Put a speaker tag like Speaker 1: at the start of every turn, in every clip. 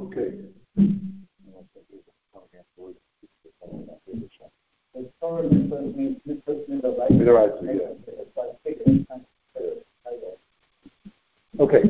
Speaker 1: Okay. As far as the right, okay.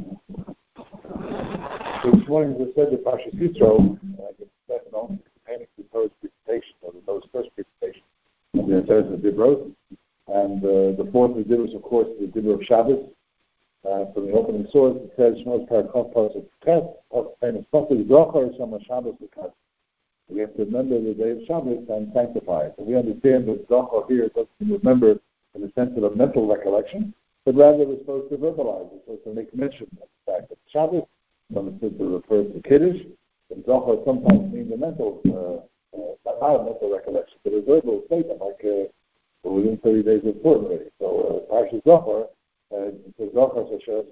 Speaker 1: So this morning we said the Parshas Yitro, pertaining to the Torah's presentation, or the first presentation of the Aseret Dibros, and the fourth of the Dibros, of course, the Dibur of Shabbos. From the opening source, it says, "Shmos Parakot Parashat Ches, famous Pasuk Zochar Shama Shabbos L'Kas." We have to remember the day of Shabbos and sanctify it. So we understand that Zochar here doesn't remember in the sense of a mental recollection, but rather we're supposed to verbalize it, supposed to make mention of the fact that Shabbos, some are supposed to refer to Kiddush, and Zochar sometimes means a mental, not a mental recollection, but a verbal statement, like within 30 days of Purim already. So Parshas Zochar, the Zochar says,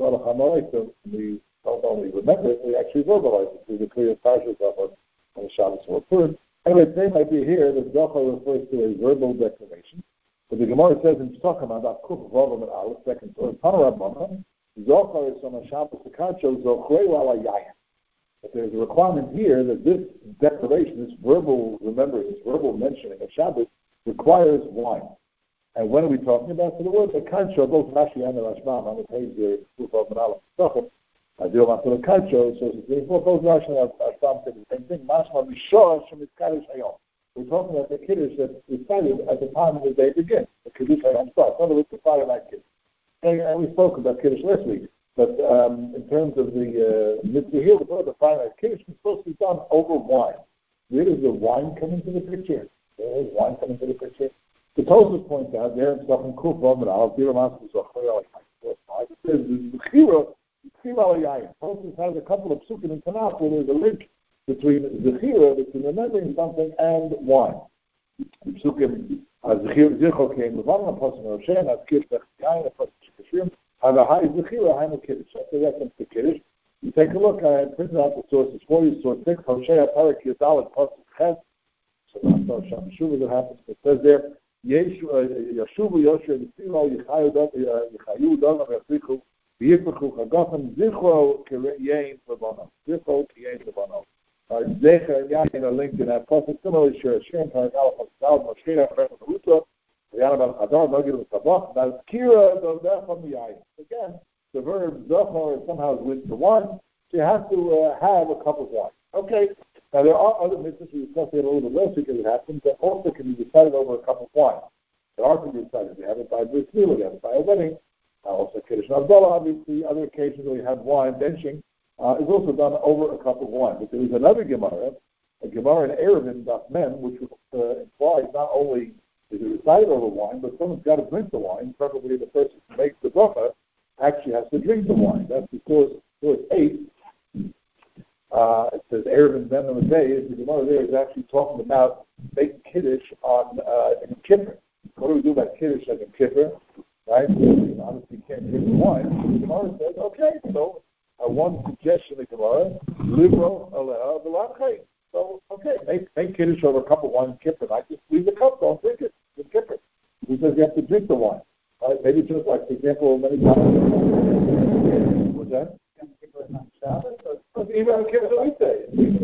Speaker 1: so we don't only remember it, we actually verbalize it through the clear Parshas Zochar on the Shabbos or Purim. Anyway, the same idea here that Zochar refers to a verbal declaration. But the Gemara says in Pesachim, about Kuf Vavam and Aleph, second source, Panarabama, Zochar is on a Shabbos Tekacho, Zochreu ala Yayin. But there's a requirement here that this declaration, this verbal remembrance, this verbal mentioning of Shabbos requires wine. And when are we talking about? So the word Tekacho, both Rashi and the Rashbam, on the page there, Kuf Vavam and Aleph, Pesachim, I do want to the Tekacho, so both Rashi and Rashbam say the same thing. Mashma Mishor Shemitzkarish Hayom. We're talking about the Kiddush that is recited at the time of the day begins. The Kiddush Hayom starts. In other words, the Friday night Kiddush. And we spoke about Kiddush last week. But in terms of the mitzvah here, the Friday night Kiddush is supposed to be done over wine. Where does the wine come into the picture? Where does wine come into the picture? The Tosfos points out there in Pesachim Kuf Vav and Aleph, Biramas Zochar it says the Chira al Yayin. Tosfos has a couple of psukim in Tanakh where there's a link between Zechira, between remembering something, and wine. The psukim, Zechira came, Levan, Apostle Moshe, Azkir, Yayin, Apostle Shikashim, have a high Zechira, high Kiddush. That's the reference to Kiddush. You take a look, I printed out the sources for you, source 6, Hosea, Parak, Yadal, Apostle Ches. So that's how Shamshuva that happens. It says there, Yeshuva, Yosher, Yisrael, Yechayu, Dogam, Yafichu, Yipachu, Chagafim, Zichro, Yayin, Lebanon. Zichro, Yayin, Lebanon. Zecher and Yayin are linked in that process. Similarly, Shirashim, Paragal, Pascal, Moshkina, Ruta, Yanabal Hadar, Nogil, Sabach, Nazkira, Dodeh from the Yayin. Again, the verb Zochar somehow is linked to wine, so you have to have a cup of wine. Okay, now there are other mitzvahs we discussed here a little bit last week as it happens that also can be decided over a cup of wine. There are to be decided. You have it by Bris Milah, you have it by a wedding, also Kiddush and Abdullah, obviously, other occasions where you have wine benching. Is also done over a cup of wine. But there is another Gemara, a Gemara in Eruvin, Daf Mem, which implies not only is it recited over wine, but someone's got to drink the wine. Preferably the person who makes the bracha actually has to drink the wine. That's the source 8. It says Eruvin Ben on the day. The Gemara there is actually talking about making Kiddush on in Kippur. What do we do about Kiddush like in Kippur? Right? Obviously you can't drink the wine. So the Gemara says, okay, so one suggestion in the Gemara, liberal aleha v'lachay. So, okay, make Kiddush over a cup of wine in Kippur. I just leave the cup, don't drink it in Kippur. He says you have to drink the wine. Right? Maybe just like, for example, many times. What's that? Even on Kippur weekday.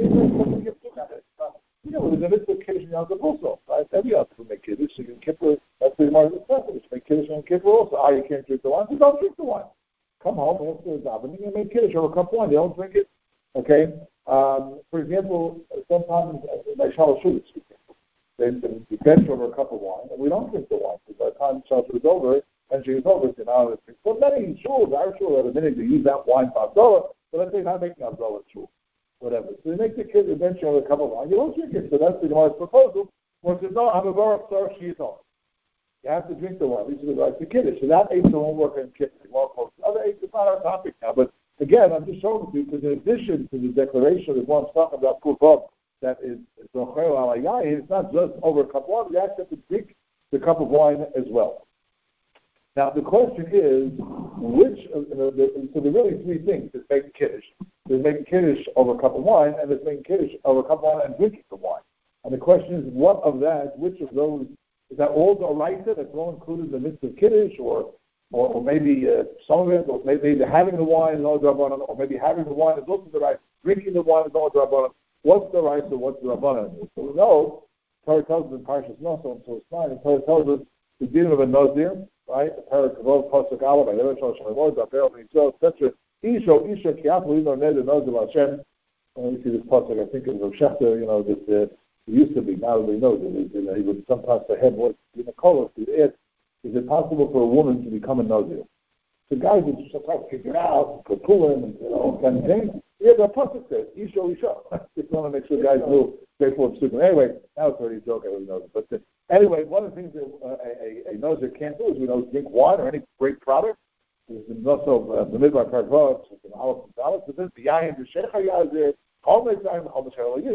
Speaker 1: You know, there's a mitzvah occasion Yom Tov also. Right? Every Yom Tov make Kiddush. So in Kippur, that's the Gemara discusses. Make Kiddush on Kippur also. You can't drink the wine, so don't drink the wine. Come home after the davening and make Kiddush over a cup of wine. They don't drink it. Okay? For example, sometimes by Shalosh Shuvah, they bench over a cup of wine, and we don't drink the wine. Because by the time Shalosh is over, benching is over, so now it's drink. So many shuls, our shul, at a minute, they use that wine for Abdullah, but let's say not making Abdullah shul. Whatever. So they make the kids a bench over a cup of wine. You don't drink it. So that's the Gemara's proposal. Where it says, no, I'm a baruch sar shiyitol. You have to drink the wine. These are the rights to Kiddush. So that 8 won't work in Kiddush. Other 8 is not our topic now. But again, I'm just showing you because in addition to the declaration that one's talking about Kufab, that is Zocher al Yayin, it's not just over a cup of wine. You actually have to drink the cup of wine as well. Now the question is, so there are really 3 things. There's making Kiddush. There's making Kiddush over a cup of wine, and there's making Kiddush over a cup of wine and drinking the wine. And the question is, what of that, which of those, is that all the Oraita that's all included in the mitzvah of Kiddush, or or maybe some of it, or maybe having the wine is no drabanan, or maybe having the wine is also the right. Drinking the wine is no drabanan. What's the right and what's the drabanan? So we know, Torah tells us in Parshas Nosson, so it's fine. Torah tells us the din of a Nazir, right? Torah Kavod Pasuk Aleph, Ayel Shal Shalomot, Apel Mitzvot, etc. Isha Kiyafu Lino Neder Nazir Hashem. We see this pasuk. I think it was Shechter. That it used to be. Now they know that he would sometimes say, "Hey, what's in the color?" Is it possible for a woman to become a Nazir? So guys would sometimes figure out, pull him, and all kind of things. Yeah, the pasuk says, "Isha." Just want to make sure guys know straightforward psukim. Anyway, now it's already a joke. Everybody knows it. But anyway, one of the things that a Nazir can't do is drink wine or any great product. There's been also the midbar parvot, the Aleph and Dalet. So this the Yayin, the Sheikh Hayazir. Okay, now not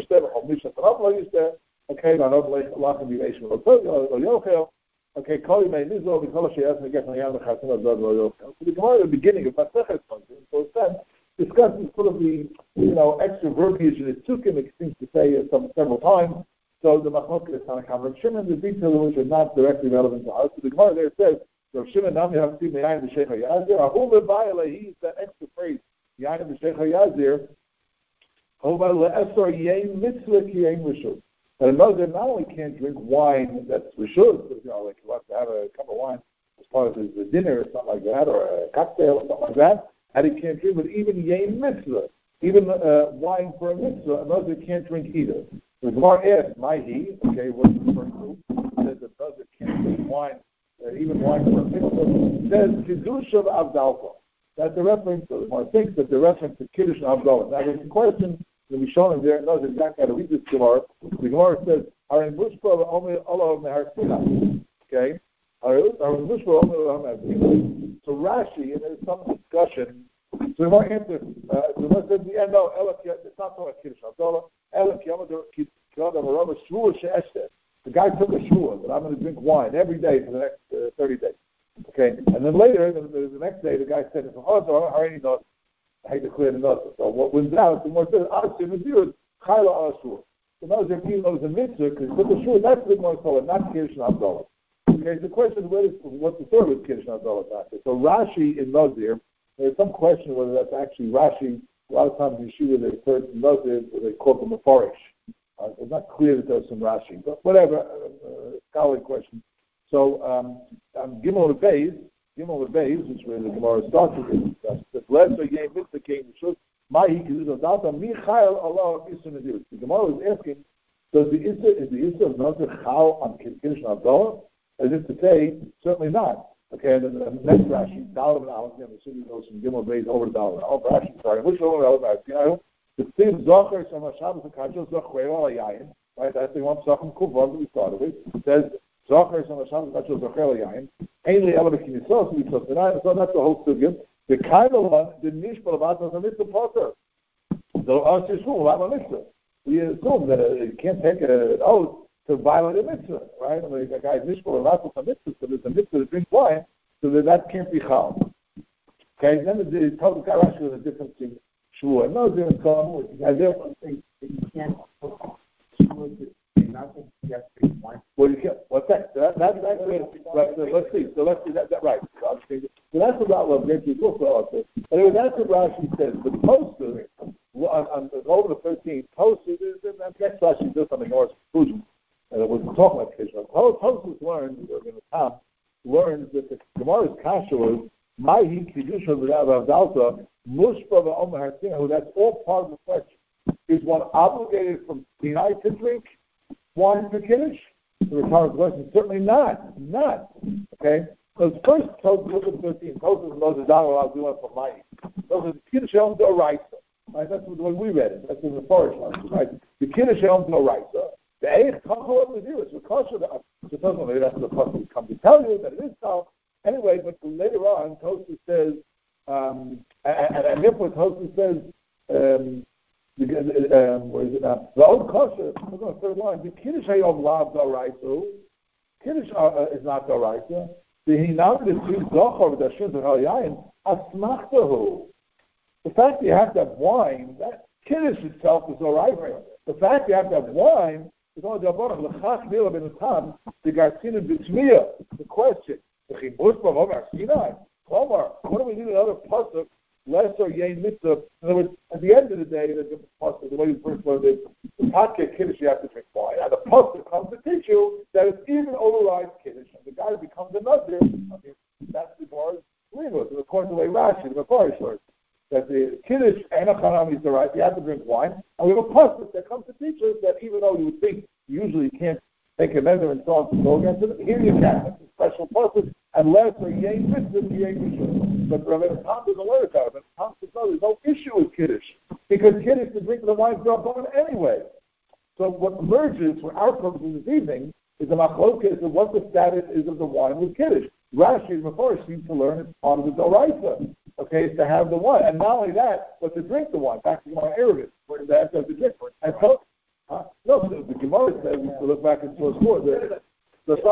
Speaker 1: Allah can be Asian. Okay, call you may Nizo because she asked me get from Yam the Khatim of Dad. So the Gemara at the beginning of Masechet something, so it's then discusses sort of the extra verbiage in its Sukkim. It seems to say several times. So the Machlokes is on a Rav Shimon, the details of which are not directly relevant to us. So the Gemara there says Rav Shimon Nam Yahasim Yayin the Sheikh Hayazir. Ahum Levayle, that extra phrase Yayin the Sheikh Hayazir. And another not only can't drink wine that's rishus, but like he wants to have a cup of wine as part of his dinner or something like that, or a cocktail or something like that, and he can't drink, but even yain mitzvah, even wine for a mitzvah, another can't drink either. The Gemara asks, okay, what is it referring to? It says that another can't drink wine, even wine for a mitzvah. It says Kiddush of Avdalta. That's the reference, the Gemara thinks that the reference to Kiddush and Avdalta. Now there's a question. We'll be showing there, knows exactly how to read this Gemara. The Gemara says, okay? So Rashi, and there's some discussion, so the Gemara answers, the Gemara says at the end, no, it's not talking about Kiddush Abdullah. The guy took a shua that I'm going to drink wine every day for the next 30 days. Okay, and then later, the next day, the guy said, I already know. I hate to clear the notes. So what wins out, the more says, Asim is yours, Chayla Ashur. So now there's a mitzvah, because with the shur, that's the more solid, not Kiddush and Abdullah. Okay, the question is, what's the story with Kiddush and Abdullah? So Rashi in Nazir, there's some question whether that's actually Rashi. A lot of times in Yeshiva, they refer to Nazir, they call them a Farish. It's not clear that there's some Rashi, but whatever, scholarly question. So, Gimel Beis, which where the Gemara starts with this, the lesser Yeh Mitzvah came to show, Mahi Kiddush Adata, Michael Allah Issa Nadir. The Gemara is asking, is the Issa of Nazir Chal on Kiddush Abdullah? As if to say, certainly not. Okay, and then the next Rashi, Dalam and Aleph, I'm assuming goes from Gimel Beis over to Dalam. Oh, Rashi, sorry, which one over Aleph? The same Zocher, Shama Shabbos, and Kajos, Zocher, Ala Yayin, right? That's the one Psachim Kuvav that we started with. It says, Zocher, Shama Shabbos, Kajos, Zocher, Ala Yayin. Ainly Ela B'Kinisos, we took tonight, so that's the whole sugya. The kind of one, the Nishbal of Atas and Mitzvah Potter. So, us is who, about Mitzvah. We assume that you can't take an oath to violate a mitzvah, right? I mean, a guy's Nishbal of Atas and Mitzvah, so there's a mitzvah to drink wine, so that can't be Chal. Okay, then the Talmud Karashi was a difference in Shua and Nazir and so on. And therefore, you can't well, you can't. What's that? That's right. Let's see. So let's see that right. So that's about what Gretchen Wolf also. Anyway, that's what Rashi says. But Tosfos on over the 13th, Tosfos that next Rashi does something more conclusion. And we're talking about Kishma. Tosfos learns, in the top, learns that the Gemara's kasha was Mahi Kiddush of Avdalta Mushba v'Omer Hatzina. That's all part of the question. Is one obligated from Sinai to drink wine for Kiddush? The rhetorical question, certainly not. Okay? Because first, look at 13. Tosfos knows the dollar allowed to do it for Mahi. Those are the Kiddush Yom D'Oraisa. Right? That's the way we read it. That's in the Forest one. Right? The Kiddush Yom D'Oraisa. The Eich Kachol with you. It's because of that. So it doesn't maybe that's the person come to tell you that it is so. Anyway, but later on, Tosfos says, and therefore Tosfos says, where is it now? The old kosher, look on the third line, the Kiddush Hayom Lav D'Oraisa. Kiddush is not D'Oraisa. The Hinam the two Zochar with Hashem and Halayayin Asmachtahu. The fact that you have to have wine, that Kiddush itself is D'Oraisa. The fact that you have to have wine is only D'Abarach L'chach Mila Ben Tam the Gartzina B'Tzmiya. The question. Omar, what do we need another pasuk? Lesser yain mitzvah. In other words, at the end of the day, there's a pasuk. The way you first learned it, the paket kiddush, you have to drink wine. And the pasuk comes to teach you that it's even overrides kiddush. And the guy who becomes a nazir, I mean, that's the bar legal. And according to the way Rashi, the Mepharsh learns, that the kiddush and a chanam is the right. You have to drink wine. And we have a pasuk that comes to teach us that even though you would think usually you can't take a measure and so on to go against it, here you can. It's a special pasuk. Unless or yain mitzvah, yain mitzvah. But Rabbi Tom doesn't learn it out. But Tom says, no, there's no issue with kiddush. Because kiddush, to drink the wine is drawn anyway. So what emerges for our purposes this evening is the machlokes of what the status is of the wine with kiddush. Rashi and Mepharsh seem to learn it's part of the doraisa. Okay, it's to have the wine. And not only that, but to drink the wine. Back to my arrogance. Where that has to drink. And so, no, the Gemara says, if you look back in source 4, that's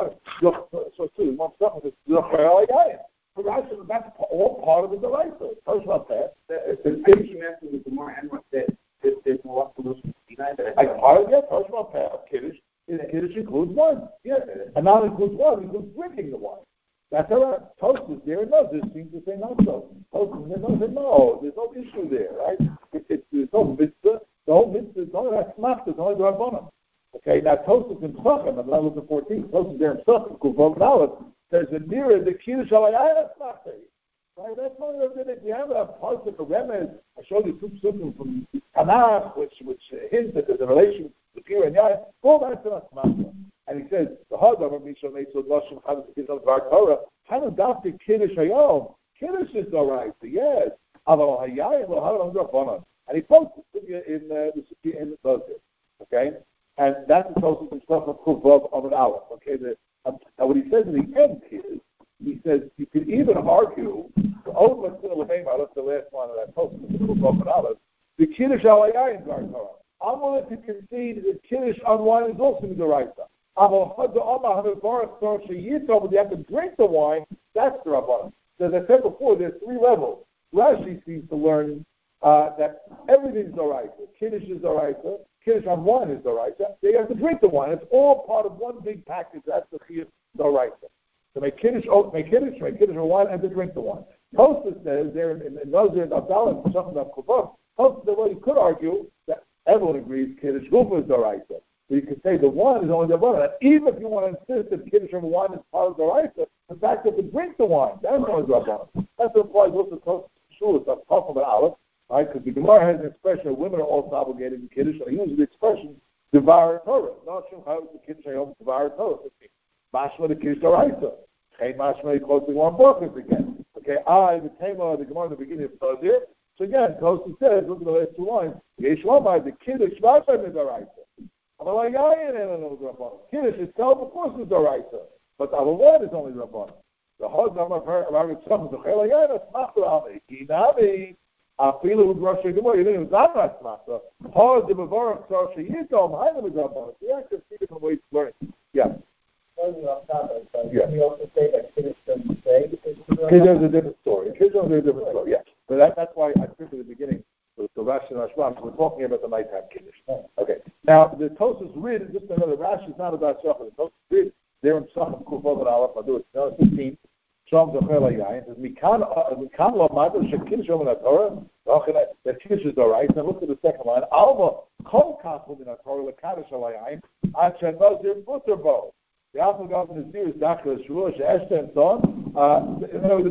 Speaker 1: all part of the doraisa. First about that.
Speaker 2: The finishing answer with the more and what that there's no absolute denied that.
Speaker 1: Part of that, first about that, Kiddush includes wine. Yeah. And not includes wine, it includes drinking the wine. That's all right. Tosfos there and others seem to say not so. Tosfos there and no, there's no issue there, right? There's no mitzvah. The whole mitzvah is only that smach, it's only the rabbanim. Okay, now Tosfos in Psachim, I'm not looking at 14, Tosfos there in Psachim, Kuvov and Aleph, there's a nearer the Kiddush Alayah Smach. Right, that's one of the things. We have a pasuk, a remez. I showed you two psukim from Tanakh, which hints that there's a relation between and Yai. All that's not Smach. And he says, the Hadav Misha Meitzod Lashon Chadam Kiddush Bar Torah. Chadam Dafti Kiddush Hayom. Kiddush is all right, yes. Aval Hayai Lo Hadav Drabanan. And he quotes it in the Tosfos. Okay, and that's the Tosfos and stuff of Kuvov of an Aleph. Okay, now what he says in the end is, he says you could even argue the last one of that post, the Kiddush Alayah in Gar Torah. I'm willing to concede that Kiddush on wine is also Midoraisa. But you have to drink the wine, that's the Rabbanan. As I said before, there's three levels. Rashi seems to learn that everything is Doraisa. Kiddush is Doraisa. Kiddush on wine is Doraisa. They have to drink the wine. It's all part of one big package. That's the Chiyuv Doraisa. So make kiddush on wine, and to drink the wine. Tosfos says there in Nazir and Abdallah and something about Kuvah. Tosfos says, well, you could argue that everyone agrees kiddush gufa is doraisa. So you could say the wine is only the wine. And even if you want to insist that kiddush on wine is part of doraisa, the fact that you drink the wine, that's only the wine. That's what applies also to Tosfos Shulas. I'm talking about Aleph, right? Because the Gemara has an expression of women are also obligated in kiddush, and they use the expression devour Torah. Not sure how the kiddush ayom devour Torah. Mashma the kiddush doraisa. Hey, Mashma closely one brachas again. Okay, the Tema, the Gemara in the beginning of Nazir. So again, Tosfos says, look at the last two lines. Yeshlamai, the Kiddush, Mashma is doraisa. Kiddush itself, of course, is doraisa, but the Avalon is only Rabbanan. The Hadam of our itself is the Chelayana, Smachra, Kinami, Afilu with Rosh Hashanah, you think it's not Smachra. Hard the Bavarach, Sarshi, Yitom, Hainam is Rabbanan. You have to see different ways to learn. Yeah.
Speaker 2: Can we also say that Kiddush doesn't say?
Speaker 1: Kiddush is a different story. Kiddush is a different story, yeah. But that's why I said at the beginning, with the Rashi and Ashram, we're talking about the nighttime Kiddush. Okay. Now, the Tosfos read, just another Rashi is not about Shachar. The Tosfos read, there in Shachar, Kufov and Aleph, I'll do it. 15. Shom Zocher Layayin. It says, Mikan lo matter, Shekiddush Omen HaTorah, that Kiddush is all right. Then look at the second line. Alma, Kol Kachum in HaTorah, Lekaddush Layayin, Achen Nazir Butterbo. The Alpha Government is serious, Dr. Shruah, Eshta, and so on.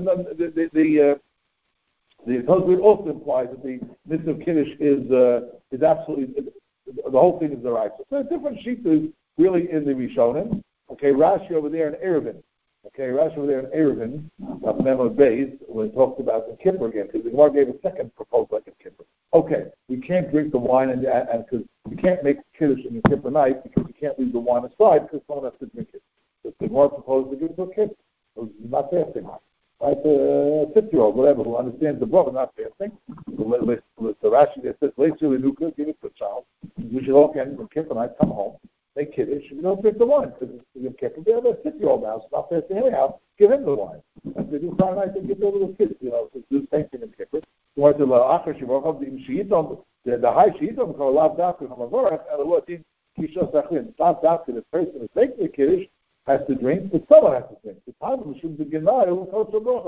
Speaker 1: The Tosfos also implies that the mitzvah of Kiddush is absolutely, the whole thing is the right. So there are different sheets really in the Rishonim. Okay, Rashi over there in Eruvin. Okay, Rashi over there in Eruvin, Memo Beis, when it talks about the Kippur again, because the Gemara gave a second proposal like a Kippur. Okay, we can't drink the wine and because we can't make Kiddush in the Kippur night because we can't leave the wine aside because someone has to drink it. So the Gemara proposed to give it to a kid. It not fasting. Right, a 6-year-old, whatever, who understands the brother, not fasting. So Rashi that says, let's really give it to a child. We should all get the Kippur night, come home, make Kiddush, you don't drink the wine because it's Kippur. They have a 6-year-old now, so not fasting anyhow. Give him the wine. And they do Friday night, they give the little kids, so do the same thing in Kippur. The high Shiitom called Lav Dafka from Avorach, and the Lord did Kishos Achlin. Lav Dafka, the person who's making the Kiddush, has to drink, but someone has to drink. The time of the Shum Genai, who comes from Rochon,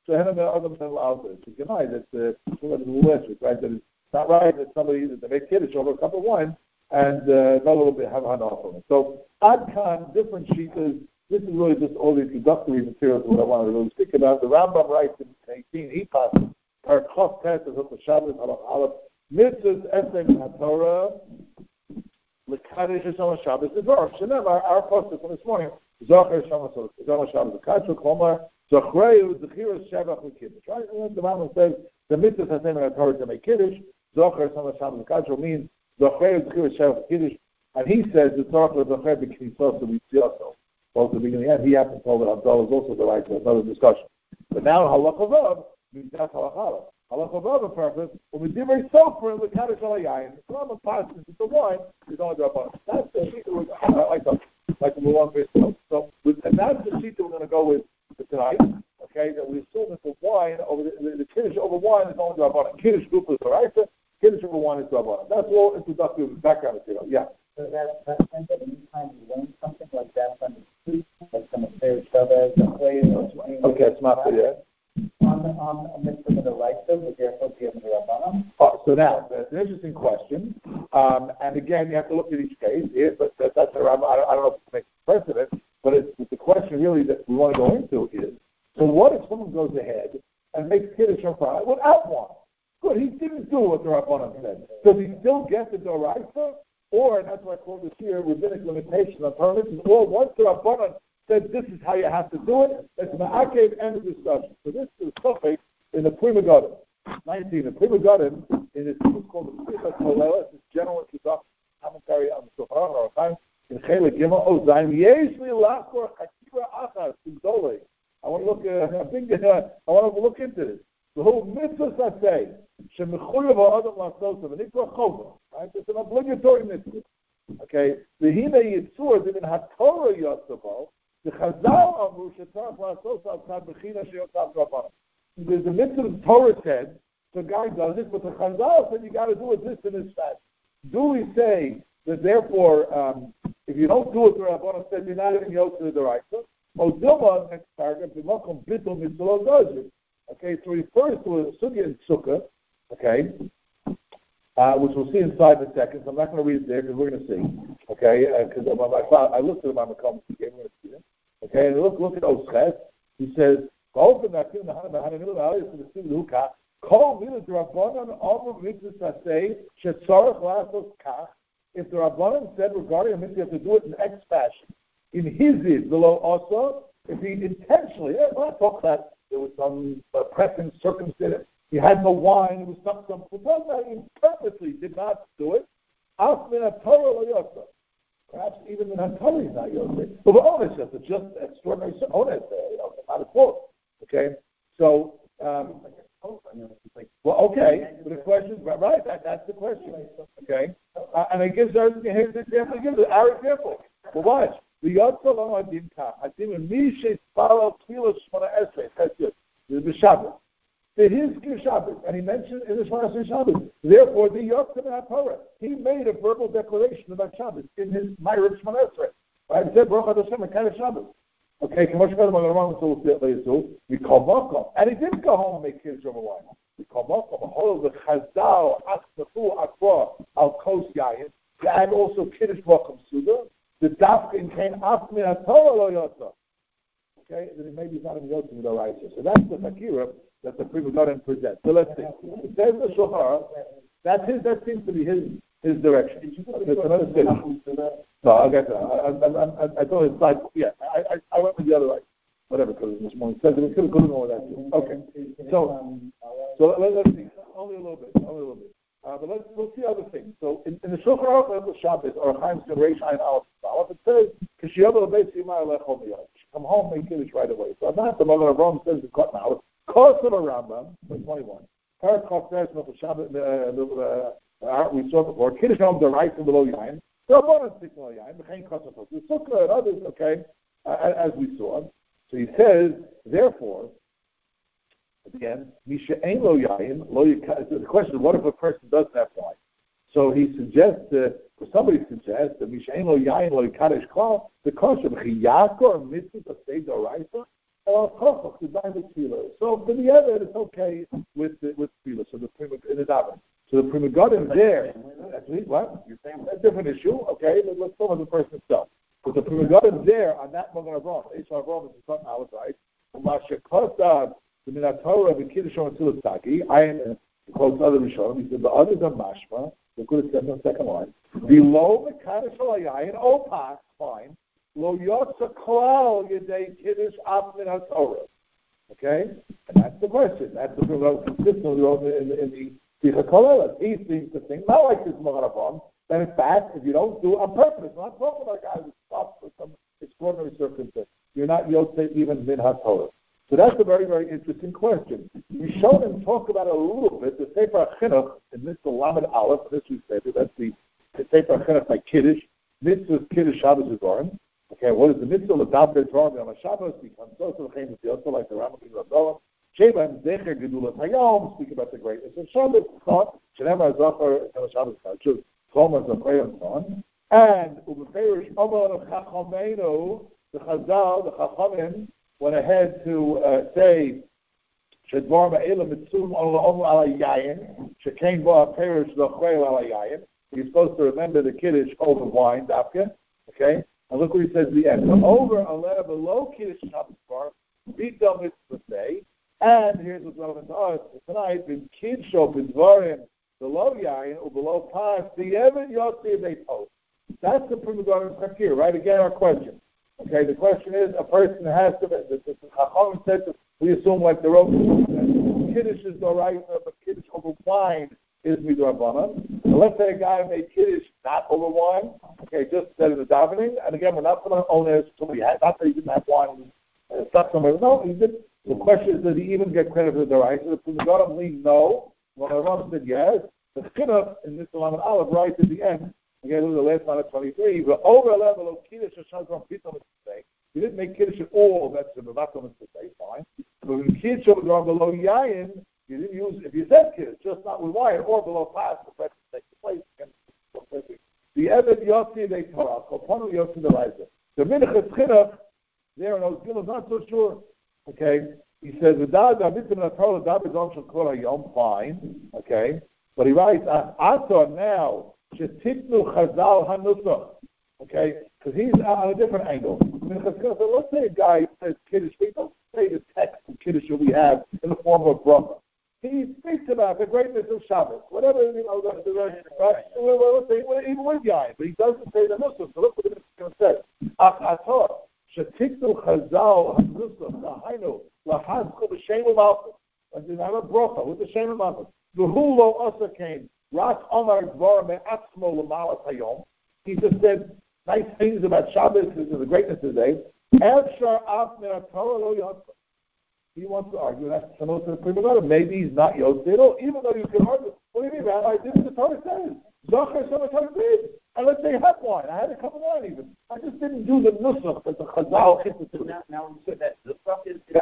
Speaker 1: So Henna Adam to deny that the right, that it's not right that somebody that they make kiddush over a cup of wine and not a little bit have hanaf from it. So Adkan, different sheetas. This is really just all the introductory materials that I want to really speak about. The Rambam writes in 18 he passes our Chof Tet is the Shabbos Halach Aleph Mitzvahs Esem HaTorah L'Kadosh Hashem Shabbos Devar. Shenem our pasuk from this morning. Zocher Shabbos Shabbos L'Kadosh Klomar Zochreu Zechiras Shavach L'Kiddush. Right? And the Rambam says the Mitzvahs Esem HaTorah to make Kiddush. Zocher Shabbos L'Kadosh means Zochreu Zechiras Shavach L'Kiddush. And he says the Torah for Zocher B'Knisot B'Tziyato. Both the beginning and he happens to hold that Abdullah is also the right to another discussion. But now Halacha Vav means that's Halacha Aleph. Halacha Vav purpose, when we did very sofer with Kaddish Alayayin, the Rambam passes the wine, we don't drop on. That's the sheet that we're like the Mulan Vista. So and that's the sheet that we're going to go with tonight. Okay, that we assume that the wine over the Kiddush over wine is only drop on. Kiddush group is the right, Kiddush over wine is drop on. That's all introductory background material. Yeah.
Speaker 2: So that means that anytime you learn something like that from the street, like some affair Shabbos,
Speaker 1: okay, it's not yeah.
Speaker 2: On a mitzvah of the right, but therefore given the Rabbanim.
Speaker 1: So now, that's an interesting question. And again, you have to look at each case. But that's I don't know if it makes precedent, but it's the question really that we want to go into is, so what if someone goes ahead and makes Kiddush Shofar without one? Good, he didn't do what the Rabbanim said. Does he still get the Doraisa? Or, and that's why I call this here, rabbinic limitation on permission. Or once the Rabbanan said this is how you have to do it, it's an arcade end of discussion. So this is a topic in the Prima Garden. 19. The Prima Garden, in this book called the Prima Kolela, it's this general introduction commentary on the Shulchan Aruch HaRukh, in Chelik Gimel Ozayin, Yesh li lachor chakira achas t'gdolei. I want to look into this. The whole mitzvah saseh, shemechuyev ha'adam la'asosav, and ikra chova, right? It's an obligatory mitzvah. Okay? V'hine yitzur, even haTorah yotzavo, the Chazal amru shetzarach la'asosav tzad b'china sheyotav rabbanim. There's a mitzvah the Torah said, so guy does it, but the Chazal said you got to do it this and this fast. Do we say that therefore, if you don't do it, the Rabbanim said you're not even yotze the Doraisa? O Dilma, next paragraph, b'makom bittul mitzvah does it. Okay, so he refers to a sugya in Sukkah, okay, which we'll see inside in a second. So I'm not going to read it there because we're going to see, okay, because I looked at him on the comments, okay, we're going to see it. Okay, and look at Osches. He says, if the Rabbanan said regarding a mitzvah, you have to do it in X fashion, in his below also, if he intentionally, we're not talking about there was some pressing circumstance. He had no wine. It was some. He purposely did not do it. Perhaps even in Torah he's not Yosef. But the onus is it's just extraordinary onus. Not a quote. Okay. So, well, okay. But the question is right. That's the question. Okay. And it gives our example. It gives our example. Well, watch. The Yotzalam Adim Ka. Adim Mishe Spalo Tfilah Shmona Esrei. That's it. The Shabbos. His Shabbos, and he mentioned in the Shmona Shabbos. Therefore, the Yotzam HaTorah. He made a verbal declaration about Shabbos in his Ma'ariv Shmona Esrei. Right? He said, Baruch Hashem, kind of Shabbos. Okay, we call Malcolm, and he didn't go home and make Kiddush over wine. We call Malcolm. Hold the Chazal Asnafu Akra Al Kos Yayin, and also Kiddush Malcolm Suda. The Dafkin came after me at Torah lo Yotza. Okay, then maybe it's not in Yotza with the Raisa. So that's the Fakira that the Prima Garden presents. So let's see. It says the Shohar, that seems to be his direction. No, I got that. I thought it's like, yeah, I went with the other way. Whatever, because this morning says we could have gone with that too. Okay. So let's see. Only a little bit. But we'll see other things. So in the Shulchan Aruch of Shabbos, or Chaim's Reish Ayin Aleph, it says, "K'shiyavol lebeis yimai lechol miyad." Come home, make Kiddush right away. So not the mother of Rome says it's got now. Course of a Rambam, 21. Paragraph says the Shabbos. We saw before Kiddush Hom the right and below Yain. The Rabbanan stick below Yain. The Sukkah and others, okay, as we saw. So he says, therefore. Again, Misha Ein Lo Yayin, the question is, what if a person doesn't have wine? So he suggests, or somebody suggests, that Misha Ein Lo Yayin Lo Yikadesh Klal, the kosher, Chiyako or Mitzvah Seder Doraisa. So for the other, it's okay with tefillah. So the prima in the daven. So the prima godim there. Actually, what? You're saying a different issue. Okay, let's talk about the person itself. But the prima godim there on that Magen Avraham, Eishar Avraham is something I was right. Mashakosad the Minatorah the Kiddush on Tzilataki. I quotes other Rishonim. He said the others are mashma. The good is the second line. Below the Kaddish Alayayin Opas fine. Lo yotza klal yedei Kiddush af min haTorah. Okay, and that's the question. That's the consistently wrote in the Sicha Koleles. He seems to think not like this Magen Avraham. That in fact, if you don't do it on purpose, I'm not talking about guys who stop for some extraordinary circumstance. You're not yotze even min haTorah. So that's a very, very interesting question. We showed him talk about it a little bit. The Sefer HaChinuch in Mitzvah Lamed Aleph, this we said, that's the Sefer HaChinuch by Kiddush. Mitzvah Kiddush Shabbos Dvarim. Okay, what is the Mitzvah L'Daber Dvarim on Shabbos? Becomes also the Yotzah like the Rambam in Rabbalah. Sheva and Zecher Gedulas Hayom speak about the greatness of Shabbos. Shenema Zachar and Shabbos Kachus. Thomas and Freya and so on. And Ubeferish Omar Chachamenu, the Chazal, the Chachamim, went ahead to say, Shedvar Ma'ela Mitzum Olam Ala Yayin, Shekain Ba Perish L'Chreil Ala Yayin. He's supposed to remember the Kiddush over wine, Dafka. Okay? And look what he says at the end. So over a letter below Kiddush Shabbos Bar, B'dam Mitzvah say, and here's what's relevant to us tonight, in Kidsho B'dvarim, below Yayin, or below Pas, the Evan Yotzi they post. That's the Prima Godim here, right? Again, our question. Okay, the question is, a person has to, the Chacham said, we assume like the Rosh Kiddush is all right, but Kiddush over wine is midrabanan. So let's say a guy made Kiddush not over wine, okay, just said in the davening, and again, we're not going to own it, so he had, not that he didn't have wine, it's not somewhere, no, he did. The question is, does he even get credit for the right? So the Godim lean no, when Aaron said yes, the Chinuch in this Lamed Aleph right at the end, again, this is the last line of 23, but over a level of Kiddush or Shadron Pitom is to say. He didn't make Kiddush at all, that's the Batom is to say, fine. But when Kiddush was below Yayin, you didn't use, if you said Kiddush, just not with wine, or below Pas, the press takes place. The Eved Yossi they Torah, Koponu Yossi the Reiser. The Minchas Chinuch, there in those Gilles, not so sure. Okay? He says, the Dad, Abitim Torah, David Zom Shal Kol HaYom, fine. Okay? But he writes, Asa now, Shetiknu Chazal HaNusach. Okay? Because he's on a different angle. So let's say a guy says Kiddush, he don't say the text of Kiddush that we have in the form of bracha. He speaks about the greatness of Shabbos, whatever, you know, let's say, even with Yain, but he doesn't say the Nusach. So look what it's going to say. Achator, Shetiknu Chazal HaNusach, Lahainu, Lahazku B'Shem U'Malchus. Like you have a bracha with the Shem U'Malchus. V'hu lo asa came. Rak Omar Dvar Me'atzmo L'Malas Hayom. He just said nice things about Shabbos and the greatness of the day. Elshar Af Min HaTorah Lo Yotza. He wants to argue that's similar to the Prima Godim. Maybe he's not Yotza at all, even though you can argue. What do you mean, Rabbi? This is the Torah says. Zocher Shema Torah did. And let's say have wine. I had a cup of wine even. I just didn't do the nusach that the Chazal instituted.
Speaker 2: Now we said that the stuff is
Speaker 1: that's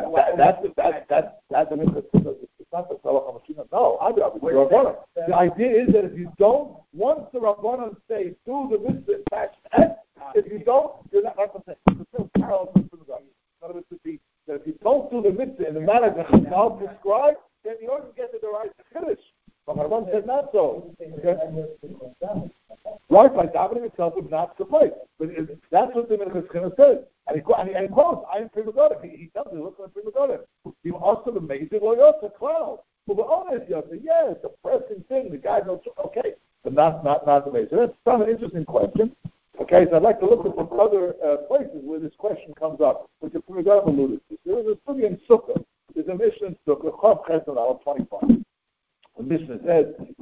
Speaker 1: an interesting. It's not the Salach HaMashiach. No, the idea is that if you don't, once the Rabbanan say do the mitzvah in fashion X, if you don't, you're not going to say. It's still parallel to the Rabbanan. None of it would be that if you don't do the mitzvah in the manner that Chazal prescribed, then you don't get to the right finish. But Rabbanan said not so. Okay? Right, like davening itself would not suffice. But that's what the Minchas Chinuch says. And he quotes, I am Prima Godim. He tells you, look at Prima Godim. He also amazing loyota cloud. Well, the honest yota, yeah, it's a pressing thing. The guy knows, okay, but not amazing. That's kind of an interesting question. Okay, so I'd like to look at some other places where this question comes up, which the Prima Godim alluded to. So there's a study in Sukkah. There's a mission in Sukkah, Chav Chesed Aleph 25. The Mishnah says,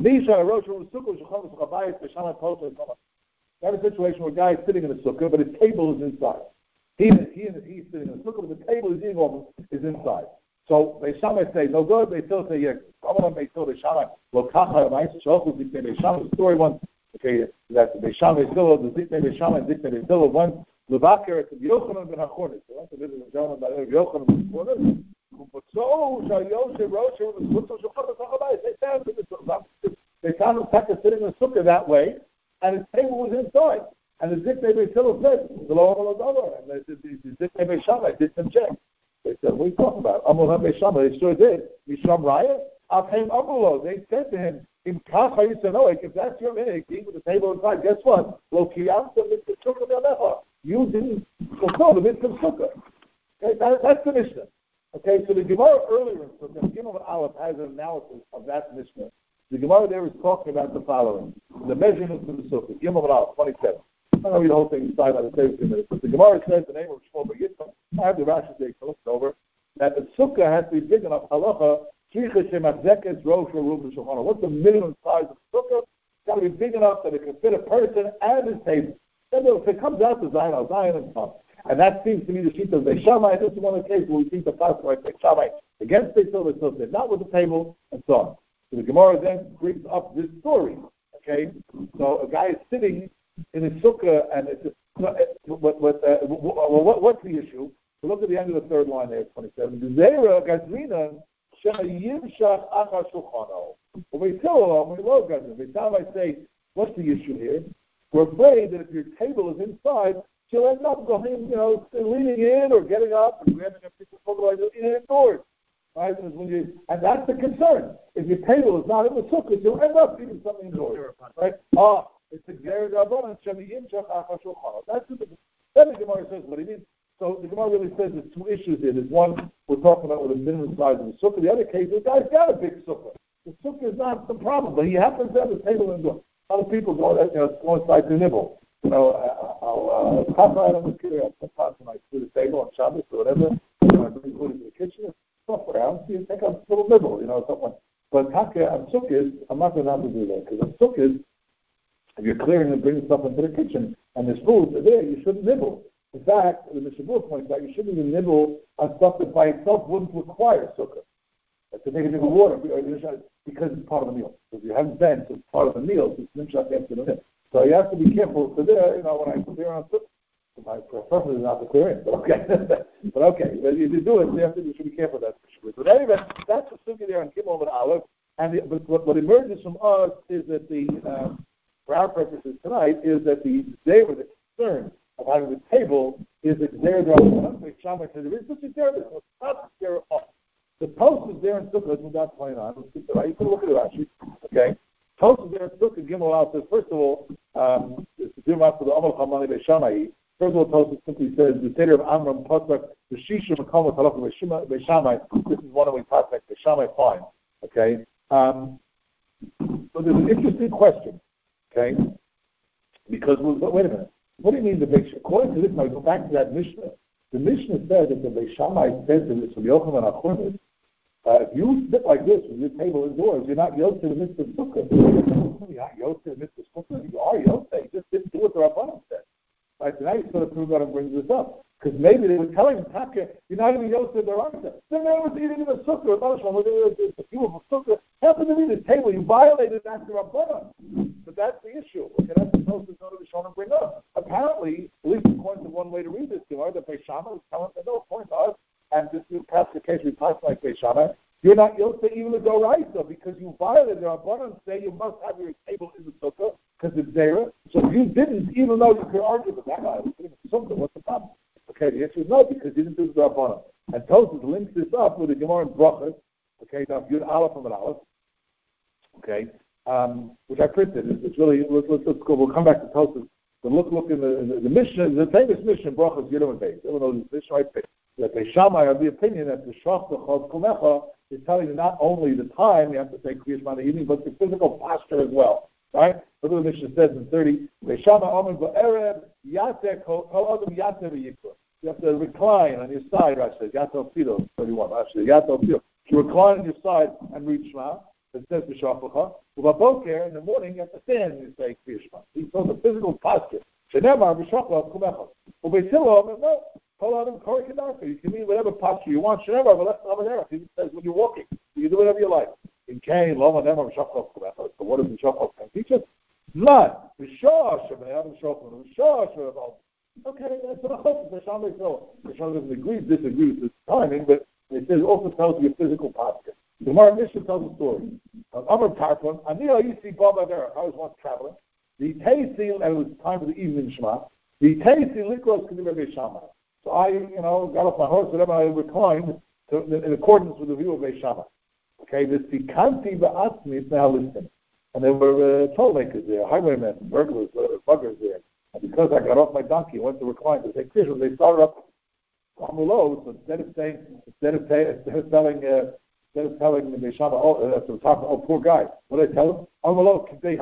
Speaker 1: I have a situation where a guy is sitting in a sukkah, but his table is inside. He's sitting in a sukkah, but the table he's eating off is inside. So Beis Shammai say, no good. They still say, yeah, Beis Shammai. Well, Kacha, Beis Shammai, the story once, okay, that Beis Shammai still, the Ziknei Beis Shammai, Ziknei Beis Shammai, one, Levaker, to Yochanan ben HaChornis. So that's a visit of gentleman by the name of Yochanan ben HaChornis. They found him sitting in the sukkah that way, and his table was inside. And the Ziknei Beis Hillel said, and the Ziknei Beis Shammai did some check. They said, what are you talking about? Amul HaBeishama, they sure did. Misham Raya, Alchem Amulo, they said to him, in Kacha Yisanoik, if that's your minig, eat with the table inside, guess what? Lo Kiyamta Mitzvah Sukkah B'Alecha. You didn't fulfill the Mitzvah Sukkah. Okay, that's the Mishnah. Okay, so the Gemara earlier in Sukkah, the Gimel Aleph has an analysis of that Mishnah. The Gemara there is talking about the following: the measurements of the Sukkah. Gimel Aleph 27. I'm not going to read the whole thing inside. I'll say a few minutes. But the Gemara says the name of Shmuel Yitzchak. I have the Rashi take to look over that the Sukkah has to be big enough. Halacha. What's the minimum size of Sukkah? It's got to be big enough that it can fit a person and his table. If it comes out to Zion and stuff. And that seems to me the sheet of Beis Shammai. This is one of the cases where we think the fast right Beis Shammai against Beis Hillel, not with the table, and so on. So the Gemara then brings up this story. Okay, so a guy is sitting in his sukkah, and it's what's the issue? So look at the end of the third line there, 27. The Zera Gazrina Shemayimshach Achar Shulchano. When we love Gazrina, Beis Shammai say, what's the issue here? We're afraid that if your table is inside, she'll end up going, leaning in or getting up and grabbing a piece of food indoors. Right? And that's the concern. If your table is not in the sukkah, you'll end up eating something indoors. Right? It's a Gzer Rabbanan Shemiyim Shach Achar Shulchan. That's what then the Gemara says what he means. So the Gemara really says there's two issues here. There's one we're talking about with the minimum size of the sukkah. The other case, the guy's got a big sukkah. The sukkah is not the problem, but he happens to have a table indoors. Other people go inside to nibble. I'll pop out on the computer sometimes when I do the table on Shabbos or whatever. I bring food into the kitchen. It's software. I don't see it take a little nibble, something. But Taka on Sukkot, I'm not going to have to do that because on Sukkot, if you're clearing and bringing stuff into the kitchen and there's food there, you shouldn't nibble. In fact, the Mishabur points out you shouldn't even nibble on stuff that by itself wouldn't require Sukkot. To take a drink of water because it's part of the meal. So if you haven't been, so it's part of the meal, so it's nimshach after the meal. So you have to be careful. So there, when I clear on Sukkot, my preference is not to clear in, but okay. But if you do it, you should be careful of that for sure. But anyway, that's the Sukkot there on Gimel and Aleph. But what emerges from us is that for our purposes tonight, is that the concern of having the table is a Gzer Rabbanan. Beis Shammai says there is such a Gzer, so it's not a Gzer off. The post is there in Sukkot, without pointing on. Let's get the right. You can look at it actually. Okay. Post is there in Sukkot. Gimel Aleph says, first of all, it's the Dimah for the Amal Chamani Beis Shammai. First of all, Tosus simply says the Seder of Amram Pasuk, the Shisha Makom Halacha Beis Shammai. This is one of the Pasuk Beis Shammai. Fine. Okay. So there's an interesting question. Okay. Because wait a minute. What do you mean the Beis Shammai? According to this, now go back to that Mishnah. The Mishnah says that the Beis Shammai says to this from Yochanan Achronis, if you sit like this with your table indoors, you're not yoked to the mitzvah sukkah. You're not yoked to the mitzvah sukkah. You are yoked. You just didn't do what the Rabbanan said. Right? So now you're going to prove that and bring this up. Because maybe they were telling him, Taka, you're not even yoked to the Rabbanan. Then they was eating in the sukkah. If you were a sukkah, happened to be the table. You violated that the Rabbanan. But that's the issue. Okay, that's the most is going to be shown and bring up. Apparently, at least according to one way to read this, the Beis Shammai was telling them, no, according to us, and this is perhaps the case we talk like Beis Shammai, you're not yoked to even the Doraisa because you violated the Rabbanan. Say you must have your table in the sukkah because it's there. So if you didn't, even though you could argue with that, what's the problem? Okay, the answer is no, because you didn't do the Rabbanan. And Tosfos links this up with the Gemara in Brachos. Okay, now Yud Aleph from an Aleph. Okay, which I printed. It's really let's go. We'll come back to Tosfos. But look in the Mishnah, the famous Mishnah in Brachos Yud and Beis. Everyone knows this Mishnah, right? That Beis Shammai have the opinion that the Shach B'Chol Kumecha is telling you not only the time you have to say Kriyash Mana evening, but the physical posture as well. Right? Look what the Mishnah says in 30. Beis Shammai Omer B'Erev Yateh Kol Adam Yateh V'Yikra. You have to recline on your side, Rashi says. Yato Fido, 31. Actually, Yato Fido. You recline on your side and read Shema. It says the Shafach. Uvaboker, in the morning, you have to stand and you say Kriyash Shema. He saw the physical posture. Shenemar B'Shachar Kumecha. Ubeis Hillel, no. You can mean whatever posture you want. Shenemar, but that's not an error. He says when you're walking, you can do whatever you like. In Cain, Loma Nemar B'Shachar Kumecha. So what does the Shafach teach us? Not. B'Shah Shemayam Shofar. B'Shah Shemayam. Okay, that's what I hope the Shammai saw. The Shammai doesn't disagree with this timing, but it also tells you physical posture. The Gemara Mishnah tells a story. Amar Tarfon, Anil Yisi Baba Vera. I was once traveling. The Teisi, and it was time for the evening Shema. The Teisi Likros K'nei Beis Shammai. So I, got off my horse, whatever, I reclined in accordance with the view of Beis Shammai. Okay, this Pikanti Ba'atzmi is now listening. And there were tollmakers there, highwaymen, burglars, buggers there. And because I got off my donkey, went to recline to say Krishna, they started up on the low. So instead of telling the Beis Shammai, oh, poor guy, what did I tell him? On the low, you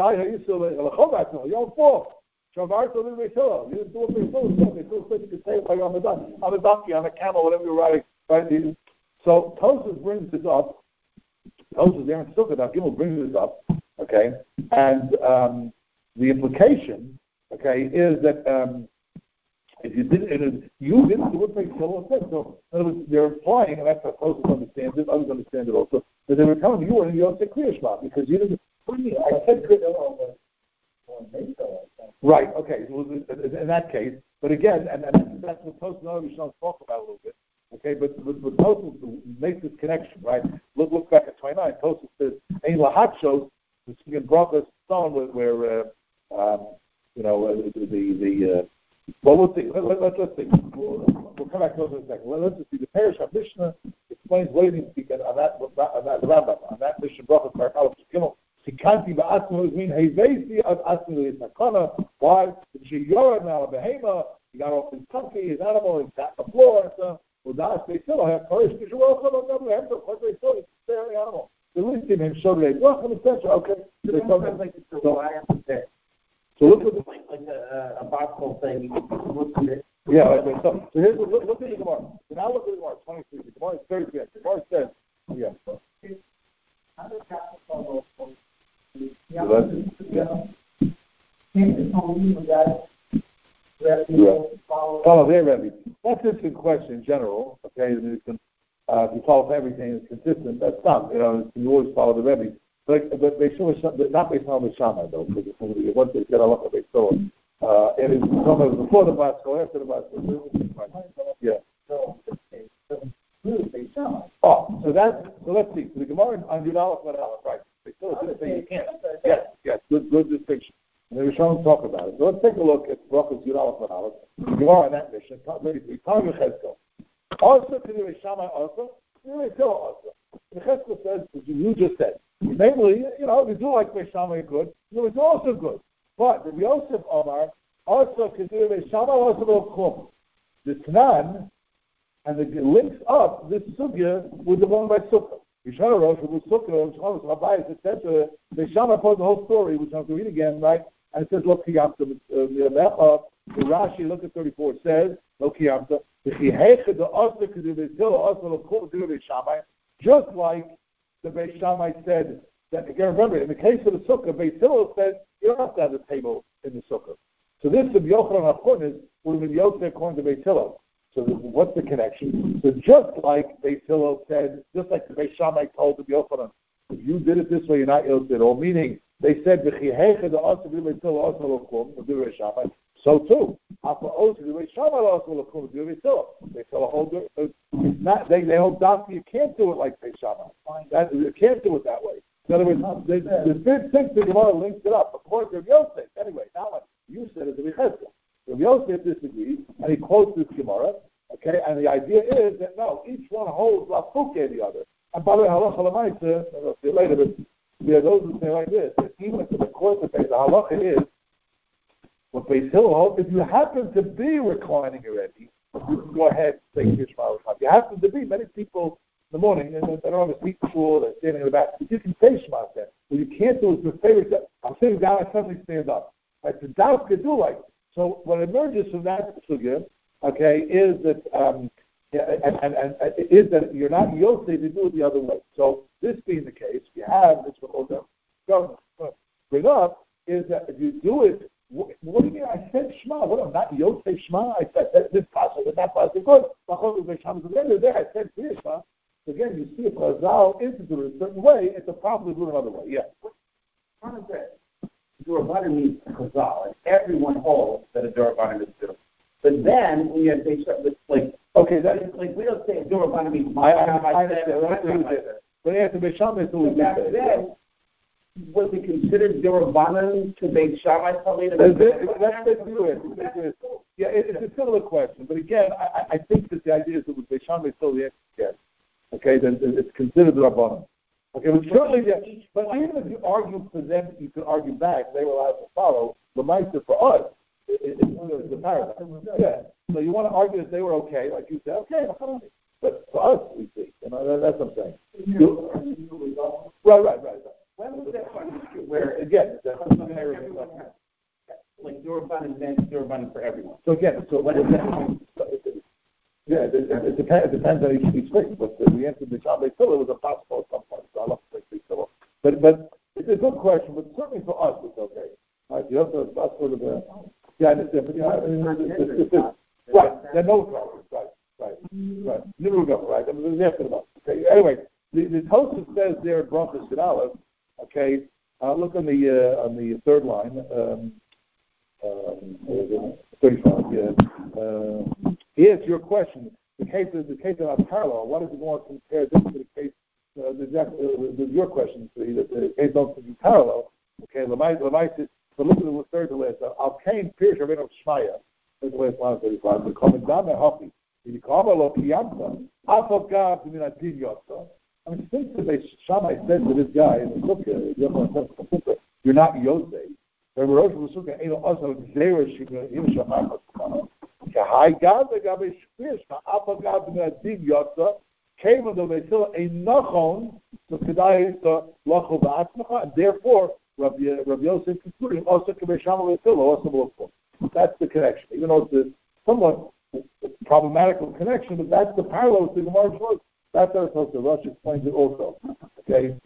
Speaker 1: don't fall. You didn't do it before. You could say it like on the donkey, on a camel, whatever you're riding. Right? So Tosfos brings this up. Tosfos there in Sukkot, Gimel brings this up. Okay, and the implication, okay, is that if you didn't do it by Hillel. So in other words, they're implying, and that's how Tosfos understands it. Others understand it also. That they were telling you were in the Yosef Kriya Shema because you didn't. I said Kriya. Right. Okay. So in that case, but again, and that's what Tosfos and others talk about a little bit. Okay, but Tosfos makes this connection, right? Look back at 29. Tosfos says, "Ein lahat shows the second brachas stone where well, we'll see. Let's see. We'll come back to those in a second. Let's just see. The Parish of Mishnah explains what it means on that Rambam, on that Mishnah brachas Parakal Gimel. Sikanti ba'atzmi mean hevesi ad atzmi le'isakana. Why? She yored now a behema. He got off his donkey, his animal, he sat on the floor and stuff. Well, that's they still have courage because you're welcome on the hand. Of course, they still stare the animal. The least in him showed they welcome, etc. Okay. They told him like it's so I have to say. So look at like a basketball thing. Yeah. So here's look at the Gemara. So now look at the Gemara. 23. The Gemara is 33. The Gemara says, yeah. Follow their Rebbe. That's just a question in general. Okay, if you follow everything that's consistent, that's not. You always follow the Rebbe. But they show not based on the Shammai though, because once they get Allah, they saw it. It is before the Basco, after the Basco. Yeah. So let's see. So the Gemara on Yud Aleph went out, right? They still didn't say you can't. Yes, good distinction. And they were trying to talk about it. So let's take a look at Brachos Yud Aleph and Aleph. The Gemara on that mission. Also, to the Shammai also, also. The Cheskel says, as you just said, namely, we do like Beis Shammai good, it's also good. But the Yosef Omar also consider Beis Shammai also Chum. The Tanan, and it links up this sugya with the one by Sukkah. Yishana Rosh with Sukkah, Rabbi, etc. Beis Shammai posed the whole story, which I have to read again, right? And it says, look, Kiyamta, the Rashi, look at 34, it says, look, Kiyamta, just like the Beis Shammai said that, again, remember, in the case of the Sukkah, Beis Hillel said you don't have to have a table in the Sukkah. So this of Yochanan HaKohen would have been Yosef according to Beis Hillel. So what's the connection? So just like Beis Hillel said, just like the Beis Shammai told the Yochanan, if you did it this way, you're not Yosef at all. Meaning, they said, so too. They hold down. You can't do it like Beis Shammai. You can't do it that way. In other words, the big thing the Gemara links it up. According to Yosef, anyway, not what you said is the Cheskel. So Yosef disagrees, and he quotes this Gemara. Okay, and the idea is that no, each one holds lafuke the other. And by the way, halacha l'maisa, I'll see you later, but there are those who say like this: that even if the course of the halacha is what Beis Hillel holds, if you happen to be reclining already, you can go ahead and take Yishmael. You happen to be many people in the morning and they don't have a seat before, they're standing in the back. You can say Shema then. What you can't do is the favorite. I'm sitting down, I suddenly stand up. Right? The doubt could do like. So what emerges from that sugya, okay, is that is that you're not Yosef to do it the other way. So this being the case, you have this going bring up is that if you do it, what do you mean? I said Shema. What? I'm not Yosef Shema. I said this possible, that possible. Good. I said Shema. So again, you see if Chazal instituted a certain way, it's a problem to do it another way. Yeah.
Speaker 2: How does that? Durabana means Chazal, and everyone holds that a Durabana is true. But then when they start with
Speaker 1: okay, that is
Speaker 2: we don't say Durabana means
Speaker 1: I understand. But after Beis Shammai is the
Speaker 2: back then. Was it considered Durabana to Beis Shammai?
Speaker 1: Yeah, it's a similar question, but again, I think that the idea is that with Beishamai still the answer is yes. Okay, then it's considered the Rabbanon. Okay, but certainly, but even if you argue for them, you could argue back. They were allowed to follow the Meister for us. It's the paradox. Yeah. So you want to argue that they were okay, like you said, okay, but for us, we see. That's what I'm saying. Right.
Speaker 2: When was that one?
Speaker 1: Where again,
Speaker 2: like Durban and then Durban for everyone.
Speaker 1: So again, it depends on each thing. But the answer to the Shabbat Tzilah was impossible at some point. So I love to say Tzilah. But it's a good question. But certainly for us, it's okay. Right? You have to sort of right. There no problem. Right. Never go. Right. I mean, okay. Anyway, the Tosfos says there at Brachos Yud Aleph. Okay. Look on the third line. 35. Yeah. Here's your question. The case of parallel. What is it going to compare this to the case? Your question, that the case don't be parallel. Okay. Lemais. But look at the third to last. Al Kain Pirush Rabbeinu Shmaya. That's the last line 35. The Komendam Hafi. The Kamalo Kiyamta. Afagav Minatin Yotza. I mean, since the Shammai said to this guy in the Sukkah, you're not Yosei. When we're over the Sukkah, ain't also Zera Shikha Yimshamach. High God, the Gabe Shpish, Afagav Minatin Yotza. Came on the Vesila a Nachon, so Kedai to Lacho Va'atzmacha, and therefore, Rabbi Yosef concluding also Kabei Shammai Vesila, also Lachon. That's the connection. Even though it's a somewhat problematical connection, but that's the parallel to the Gemara's words. That's how it's supposed to. Rush explains it also. Okay.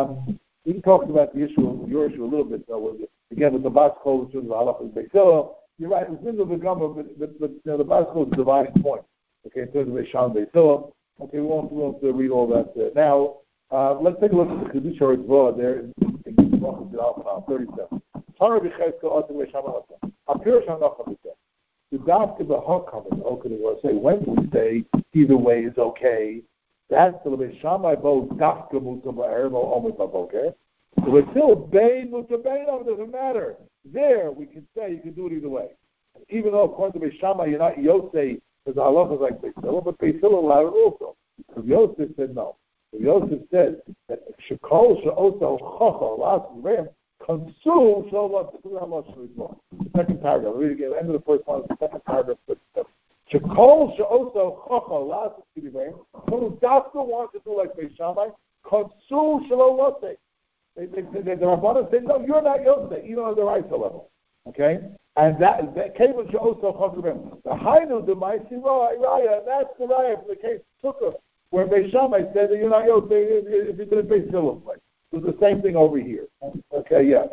Speaker 1: We talked about your issue a little bit, though. Again, with the Bas Kol, which was the Halachah Beis Hillel. You're right. It's in the Gemara, but the Bas Kol is a dividing point. Okay, in terms of Beishamai Beis Hillel. Okay, we won't read all that now. Let's take a look at the Kedusha Ritzvah there in Brachos Yud Aleph 37. Tanur B'Cheskel Otem Beishamai Otem. Apir Shanachah B'Teh. The Dafka B'Hakam is okay. We want to say when we say either way is okay. That's the Beishamai Bo Dafka Mutar Ba'Erev Omer B'Boker. So we're still Bein Mutar Bein. It doesn't matter. There we can say you can do it either way. Even though according to Beishamai you're not Yosei, because the halacha is like Beis Hillel, but Beis Hillel allowed it also. Because Yosef said no. So Yosef said that Shekol She'oso Chocho Las Ram Consume Shalom. The second paragraph. Read again. End of the first one. The second paragraph. Shekol She'oso Chocho Las Ram. So Dafka wants to do like Beis Shammai. Consume Shalom Losei. The Rabbanan said, no, you're not Yosef. You don't have the right to level. Okay? And that came with She'oso Chocho Ram. The Hainu the Ma'isi Raya. That's the Raya for the case of Sukkah, where Beis Shammai said that you're not Yosef if you did a Beis Hillel place. It's the same thing over here. Okay, yeah.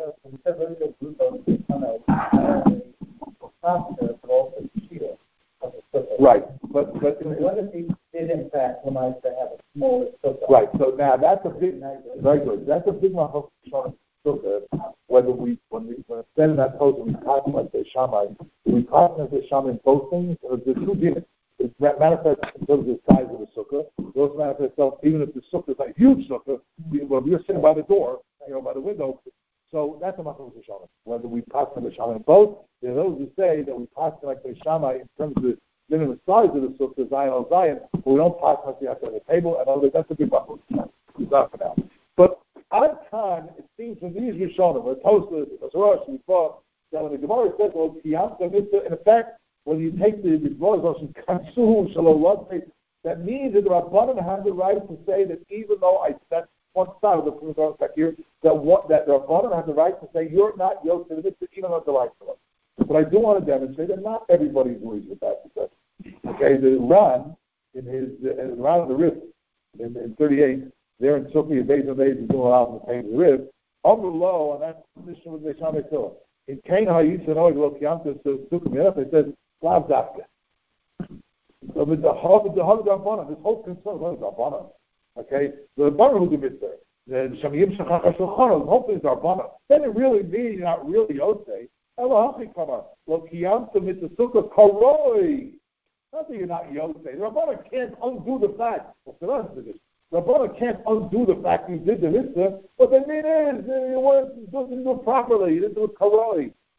Speaker 1: Right, but what if he did in fact have a smaller sukkah? Right. So now that's a big, very good. That's a big one. Whether when instead of that post we talk like the Shammai, we talk like the Shammai in both things. The two units. It manifests in terms of the size of the sukkah. It also manifests itself even if the sukkah is a huge sukkah. Well, you're sitting by the door, by the window. So that's a machlokas b'shamai. Whether we pass on the Shammai in both, there are those who say that we pass like the Shammai in terms of the minimum size of the sukkah, Zion al Zion, but we don't pass on the table. And others, that's a big machlokas b'shamai. Not for now. But at time, it seems from these Rishonim, or Tosfos, Rosh, we thought that when the Gemara says, well, in effect, when you take the Gemara's Kansu Shalom, that means that the Rabbanan have the right to say that even though that's one side of the Gemara back here, that the Rabbanan have the right to say you're not Yosef, even though the right to it. But I do want to demonstrate that not everybody agrees with that. Okay, the Ran in his Ran of the Rif in 38, there in Sukkah, Beis Hamikdash is doing out on the page of the Rif. Over low on that position with Beishamai Tzilah. In Kain HaYishan Oig Kiyamta Sukkah Minach, it says Lav Dafka. So with the Rabbanan, this whole concern was Rabbanan. Okay, the Rabbanan who commits there. The Shamiyim Shachach Shulchan, the whole thing is Rabbanan. Then it really means you're not really Yosei. Elahachi Kama Lo Kiyamta Mitzvah Sukkah Karoi. Not that you're not Yosei. The Rabbanan can't undo the fact. The Rabbanan can't undo the fact you did the mitzvah. What they mean is you didn't do it properly. You didn't do it Karoi.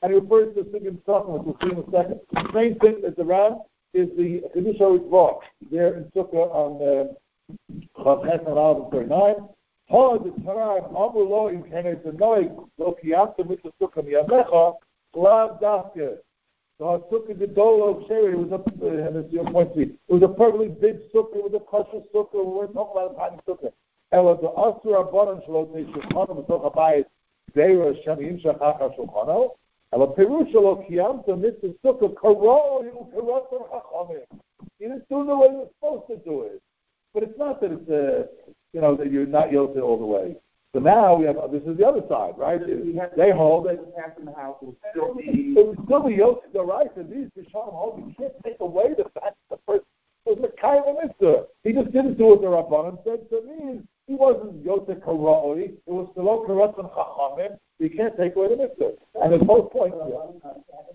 Speaker 1: and he refers to the Sugim Tzachim, which we'll see in a second. The same thing as the Ran is the Kedusha Ritzvah. There in Sukkah on Chav Ches and Al 39. Ha the Torah Amru Lo in Kenes Noig Lo Kiyamta Mitzvah Sukkah Miyamecha Klav Dafke. So Sukkah the Dolo Sherry was up, and it's your point three. It was a perfectly big Sukkah, it was a kosher Sukkah. We weren't talking about a tiny Sukkah. Ela the Asur Rabbanon Shalot Shulchano B'Toch Habayis Deira Shem Yimshach Achar Shulchano. Ela Perush Lo Kiyamta Mitzvah Sukkah Karol U'Karot Chachamim. He didn't do the way he was supposed to do it. But it's not that it's that you're not yoked all the way. So now we have this is the other side, right? They hold that it would still be yoked the right, and these Rishonim hold you can't take away the fact that the person was a kind of mitzvah. He just didn't do what the Rabbanan said to me. He wasn't yoked karoi. It was below karot and chachamim. You can't take away the mitzvah. And there's both points here.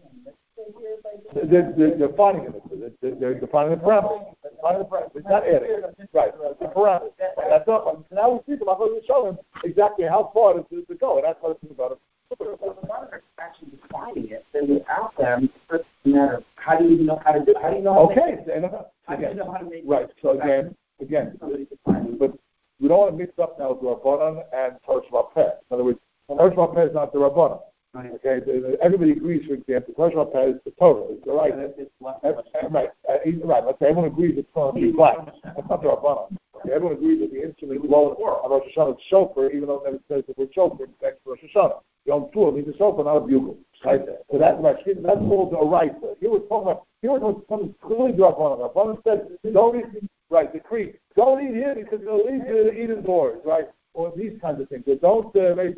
Speaker 1: They're defining it. They're defining the parameters. It's not adding. Right. The parameters. That's not. Now we see the Machlokas show him exactly how far to go, and that's what it's about.
Speaker 2: So the parameters actually defining it. Then without them, it's a matter of how do you know how to do it? How do you know how to make it? How do you know how to make it?
Speaker 1: Right. So again, but we don't want to mix up now the Rabbanan and Torah Sheba'al Peh. In other words, Torah Sheba'al Peh is not the Rabbanan. Right. Okay, everybody agrees, for example, Torah Sheba'al Peh is the Torah. It's the right. Right. Let's say everyone agrees it's going to be black. That's not the Rabbanan. Okay, everyone agrees that the instrument is blowing on Rosh Hashanah. It's shofar, even though it never says the word shofar. It's next to Rosh Hashanah. Yom Kippur means a shofar, not a bugle. Right. So that's called a right. Here we're talking about. Here we're talking clearly the Rabbanan. Rabbanan said, don't eat. Right. Decree. Don't eat here because it'll lead you to eat indoors. Right. Or these kinds of things. So don't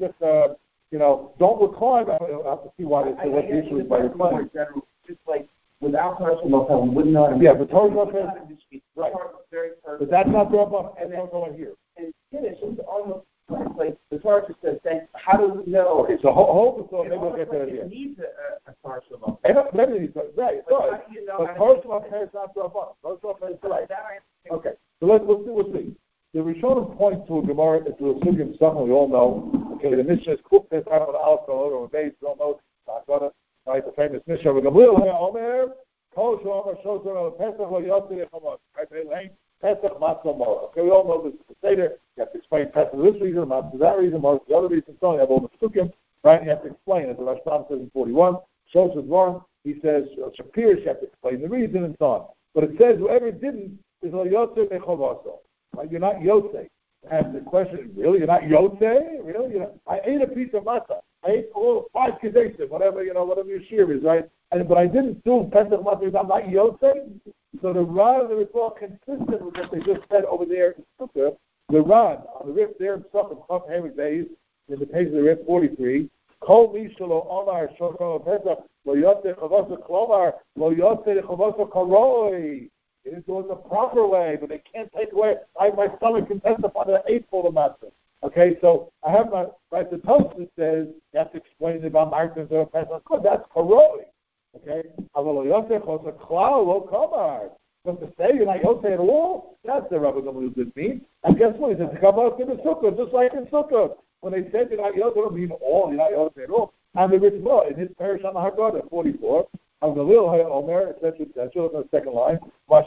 Speaker 1: don't recline. I have to see what the issue is by reclining.
Speaker 2: Just like without Torah Sheba'al Peh, we wouldn't know how to.
Speaker 1: Yeah, but Torah Sheba'al Peh, right. But that's not the Rabbanan. And that's going here.
Speaker 2: And Kiddush is almost like the Torah just says, how do we know?
Speaker 1: Okay, so hold the thought. Maybe we'll get to that here.
Speaker 2: It needs a Torah Sheba'al Peh.
Speaker 1: Maybe it needs right. But Torah Sheba'al Peh is not the Rabbanan. Torah Sheba'al Peh is the right. Okay, so we'll see. The Rishonim point to a Gemara, to a Sugim Tzachim, we all know. Okay, the Mishnah is Kuf Tes Aleph Aleph or Beis, we don't know. Right, the famous Mishnah. Gamliel Omer, Kol Shomer Shotor Pesach Lo Yotze Lechamot. Right, they lane Pesach Matzah Mora. Okay, we all know this is the Seder. You have to explain Pesach for this reason, Matzah for that reason, Mora for the other reason. So you have all the Sugim, right? You have to explain it. The Rashbam says in 41. Shosh Dvar, he says Shapir, you have to explain the reason and so on. But it says whoever didn't is Lo Yotze Lechamot. Like you're not Yotze. And the question, really? You're not Yotze? Really? I ate a piece of matzah. I ate 5 kedesim, whatever your shear is, right? But I didn't do Pesach matzah because I'm not Yotze. So the Ran and the Ritva consistent with what they just said over there in Sukkah. The Ran, on the Rif there in Sukkah, Chav Hemik Days, in the page of the Rif 43, Kol Mishalo Omar Shokro Pesach, Lo Yotze Chavasa Klomar, Lo Yotze Chavasa Karoi. They didn't do it the proper way, but they can't take away. My stomach can testify that I ate full of matzah. Okay, so I have my right. The Tosfos says you have to explain about Martin's or Pesach. That's karoi. Okay, Avalo Yosef also Klau Lo Kamar. But to say you're not Yosef at all, that's the Rabbi Gamliel didn't mean. And guess what? He said to come out to the Sukkah, just like in Sukkah. When they said you're not Yosef, they don't mean all. You're not Yosef at all. And the Ritva in his parish on the Haggadah 44. Of the little Omer, etc., on the second line.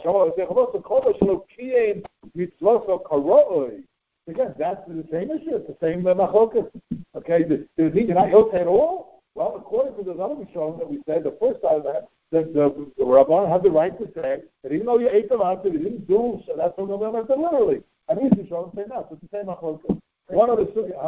Speaker 1: Again, that's the same issue. It's the same machlokas. Okay, does it mean you're not Yotze at all? Well, according to the other Rishonim that we said, the first side of that, the Rabbanan had the right to say that even though you ate the matzah, you didn't do so. That's what the Rabbanan said literally. And these Rishonim say no. So it's the same machlokas. One of the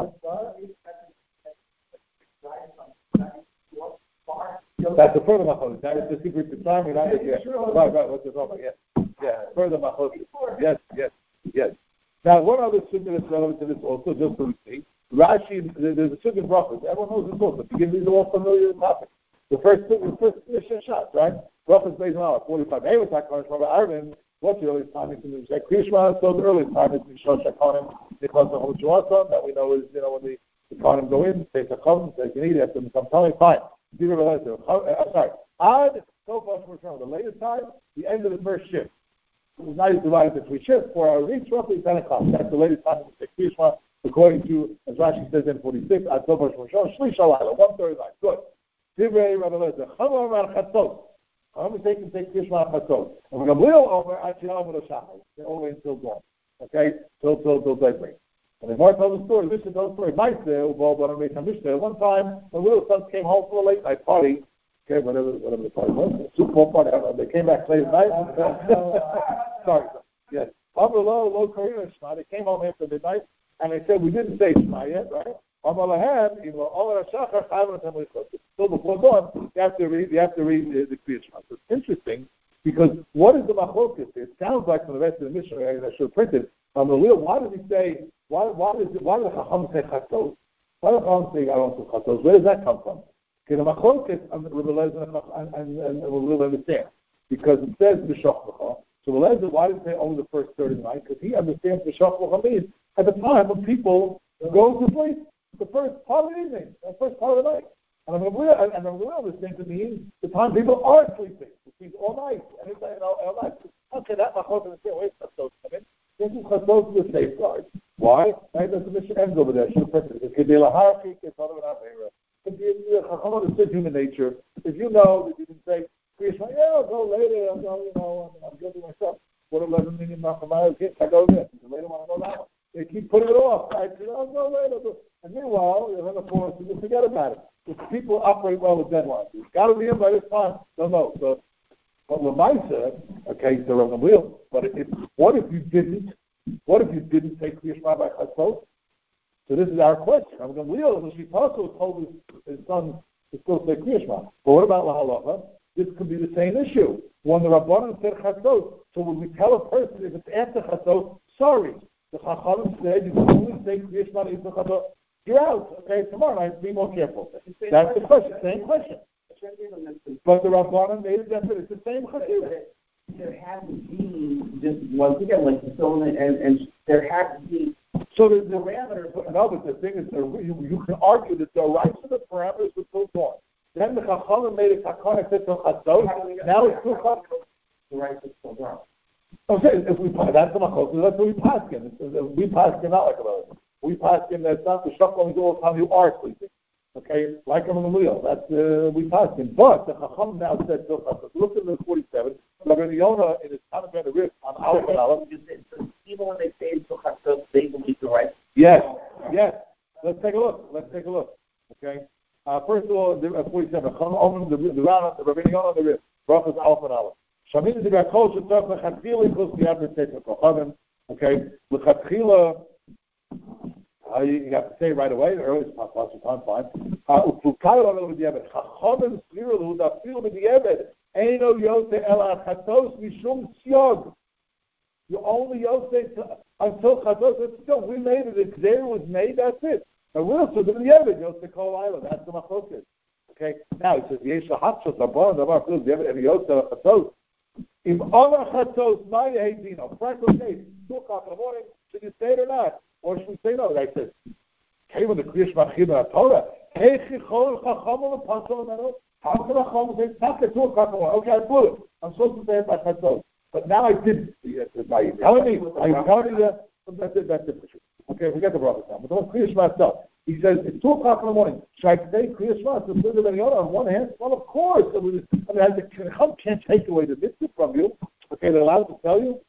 Speaker 1: that's the further machlokes. That is the secret to time. Right. What's the problem? Yeah. Further machlokes. Yes. Now, one other sugya that's relevant to this also, just to see, Rashi. There's a sugya brachos. Everyone knows this also. Because these are all familiar topics. The first mission shots, right? Brachos based on 45. Hey, what's that coming from Arvin? What's the earliest time? It's like Krishma. So the earliest time is Mishal Shakonim. Because the whole Shuasa that we know is when the Kohanim go in, they say Chacham, they can eat after them come telling fine. Sorry. Ad Sofa the latest time, the end of the first shift. It was not divided into 3 shifts. 4 hour each, roughly 10 o'clock. That's the latest time of the Krishma, according to, as Rashi says in 46, Ad Sofa Shlish Alayla, 1:39. Good. Divrei Rabbi Eliezer. Chama Amar Chatzos. I'm going to take Kriyas Chatzos. And we're going to live over Achiyah with a Shachar. They're all the way until dawn. Okay? Till daybreak. And the Gemara tells the story. Listen to the story. One time, when little sons came home from a late night party, okay, whatever the party was, Super Bowl party, they came back late at night. Sorry. Yes. They came home after midnight, and they said, we didn't say Shema yet, right? Still before dawn, you have to read the Kriyas Shema. So it's interesting, because what is the machlokas? It sounds like from the rest of the Mishnah, I should have printed, why does he say, why does the Chacham say Chatzos? Why does the Chacham say, I don't say Chatzos? Where does that come from? Okay, the machlokas, and we'll understand. Because it says B'Shachlecha. So Eliezer, why does it say only the first third of the night? Because he understands B'Shachlecha means at the time when people go to sleep, the first part of the evening, the first part of the night. And I'm going to understand to mean the time people are sleeping, which means all night. And all night. Okay, that machlokas is there. Where's Chatzos come in? This is Chatzos is a safeguard. Why? Right? That's the mission ends over there. Should have it's human nature. If you know that you can say, I'll go later, I'm guilty myself. What 11 million Machamayas hit? I go there. Later on, I go that one. They keep putting it off. Right? I'll go later. And meanwhile, you're in the forest, and you forget about it. If people operate well with deadlines, you've got to be in by this time. No. So, but Lamaisa, okay, so on the wheel. But what if you didn't take Kriyas Shema by Chatzos? So this is our question. I'm going to wheel. The Shipasa told his son to still say Kriyas Shema. But what about Lahalacha? This could be the same issue. When the Rabbanan said Chatzos, so when we tell a person if it's after Chatzos, sorry, the Chachamim said you can only say Kriyas Shema after Chatzos. You're out. Okay, tomorrow night, be more careful. That's the question. Same question. But the Rabbanan made it definite. It's the same question.
Speaker 2: There has to be just once again, like so, and there has to be.
Speaker 1: So the parameters. No, but the thing is, you can argue that the rights of the parameters were still gone. Then the Chachamim made it Takana said to Chatzos. Now it's still Chatzos.
Speaker 2: The rights are still gone.
Speaker 1: Okay, if we that's the Machlokas. That's what we pass him. We pass him not like about it. We pass him that's not the Shacham all the time you are sleeping. Okay, like him in the wheel. That's we pass him. But the Chacham now said to Chatzos. Look at the 47. Rabbi Yonah in his Tanakh Rif on Aleph and Aleph.
Speaker 2: Even when they say to Chatzos, they believe the right.
Speaker 1: Yes. Let's take a look. Okay. First of all, the 47. The round, the Rabbi Yonah on the Rif. Brachas Aleph and Aleph. Shamin is about kol shetach lechatchila equals the average sefer kochavim. Okay. Lechatchila. You have to say it right away. The earliest possible time, fine. Chachamim sliru dafil b'di'eved. Eino yosei ela chatos mishum siog. You only yosei until chatos. It's still we made it. If there was made, that's it. But we're also doing b'di'eved yosei kol island. That's the machlokas. Okay. Now it says yesh hachshos rabban davar fil b'di'eved and yosei chatos. If Allah chatos my heidino. Practical case. 2:00 in the morning. Should you say it or not? Or should we say no? Like this. Came with the Kriyas Shema Chibur Torah. Hey, Chichol Chachamim Pasol Menu. How can Chachamim say Taka 2:00 in the morning? Okay, I blew it. I'm supposed to say it by Chatzos, but now I didn't. Are you telling me? that? That's it. Okay, forget the brother now. But the Kriyas Shema itself. He says it's 2:00 in the morning. Should I say Kriyas Shema to Rabbi Yonah on one hand? Well, of course. The Chacham can't take away the mitzvah from you. Okay, they're allowed to tell you.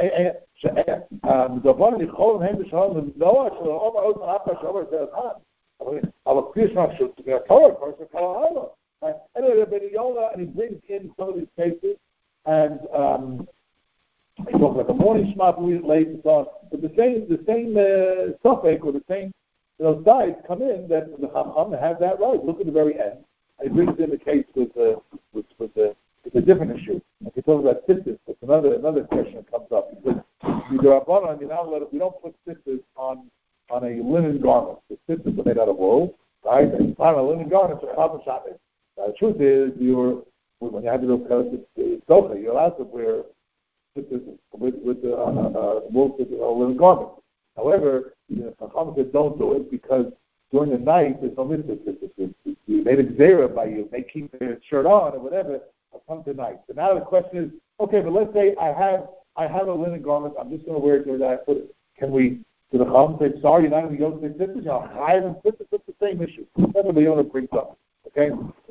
Speaker 1: מדבר לכלול הם בשלום למנוע של האומר עוד מעט שאומר זה הזמן. אבל כפי שמחשוב, התורה, of course, it's all anyway, Rabbi Yonah, and he brings in some of these cases, and he talks about the morning Shema, late and so on. But the same suffix or the same those sides come in that the Chacham have that right. Look at the very end. And he brings in the case with a different issue. If you talk about sisters, that's another question that comes up. Because we don't put sisters on a linen garment. The sisters are made out of wool, right? And on a linen garment, it's a Chacham Shabbos. The truth is, when you have to do sofa, you're allowed to wear sisters with wool linen garment. However, Chacham said don't do it because during the night there's no mitzvah sisters. You made a gzera by you. They keep their shirt on or whatever. Come tonight. So now the question is, okay, but let's say I have a linen garment. I'm just going to wear it during that. Can we? Do the Chacham say, sorry, you're not going to go to the sisters? You'll hire them sisters. It's the same issue. That's what the owner brings up. Okay.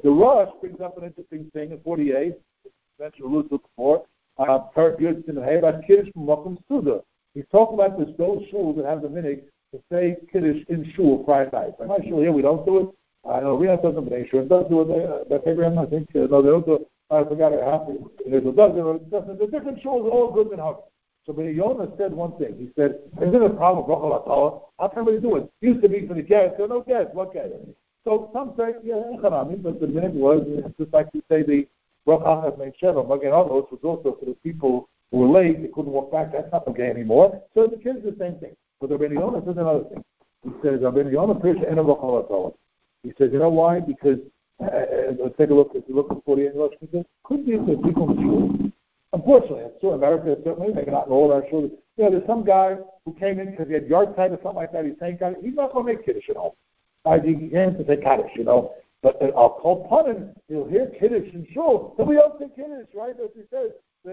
Speaker 1: The Rush brings up an interesting thing in 48, mentioned a little bit before, per Yud Sin Hey, about Kiddush from Makom Suda. He's talking about those shuls that have the minhag to say Kiddush in shul Friday night. I'm not sure here we don't do it. I know Riyadh doesn't, but Israel does do it. But Abraham, I think, no, they don't do it. I forgot it happened. Israel does it. The different shuls are all good and hard. So Ben Yonah said one thing. He said, "Is it a problem with Rochel HaTorah? How can we do it? It used to be for the guests. So no guests. What guests?" So some say, yeah, Echanami, but the minhag was just like you say the Rochel HaMein Sheva, Magen Avos was also for the people who were late. They couldn't walk back. That's not okay anymore. So the kids the same thing. But the Ben Yonah says another thing. He says, "Ben Yonah Pirsha Ena Rochel HaTorah." He says, you know why? Because let's take a look. If you look at 48 Rosh Hashanah, could be that people in school. Unfortunately, it's true in America, certainly, maybe not in all our schools. There's some guy who came in because he had yard time or something like that. He's saying, he's not going to make Kiddush at home. He came to say Kaddish, But I'll call Punin, he'll hear Kiddush in shul. So we don't say Kiddush, right? As he says,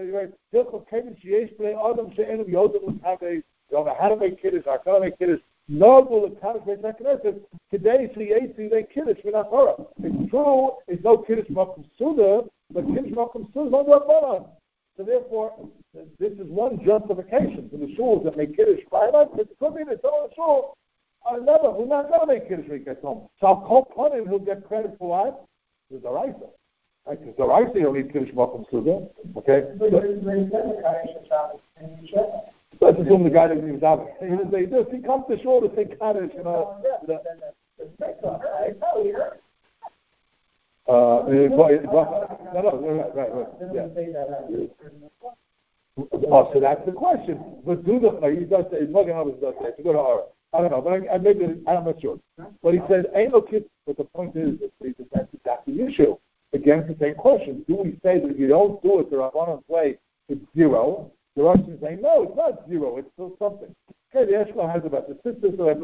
Speaker 1: how to make Kiddush, how to make Kiddush. No, will the Kaddish make that Knesset. Today, Shliyetzi, they Kiddush, we're not Torah. It's true, it's no Kiddush Makom Suda, but Kiddush Makom Suda is no Rabbanan. So therefore, this is one justification for the shuls that make Kiddush Friday. Because it could be that some of the shul we're not going to make Kiddush when he gets home. So I'll call Punin, who'll get credit for what? The Doraisa. Right? Because Doraisa, he'll need Kiddush Makom Suda. Okay? Let's assume the guy doesn't even daven. He comes to shul to say Kaddish, No, right. Yeah. Oh, so that's the question. But he does say, Magen Avos does say, to go to Ara. I don't know, but I'm not sure. But he says, ain't no kid. But the point is, that's the issue. Again, it's the same question. Do we say that if you don't do it the Rabbanon's way, it's zero? The Russians say, no, it's not zero, it's still something. Okay, the Eshkol has about the sisters, so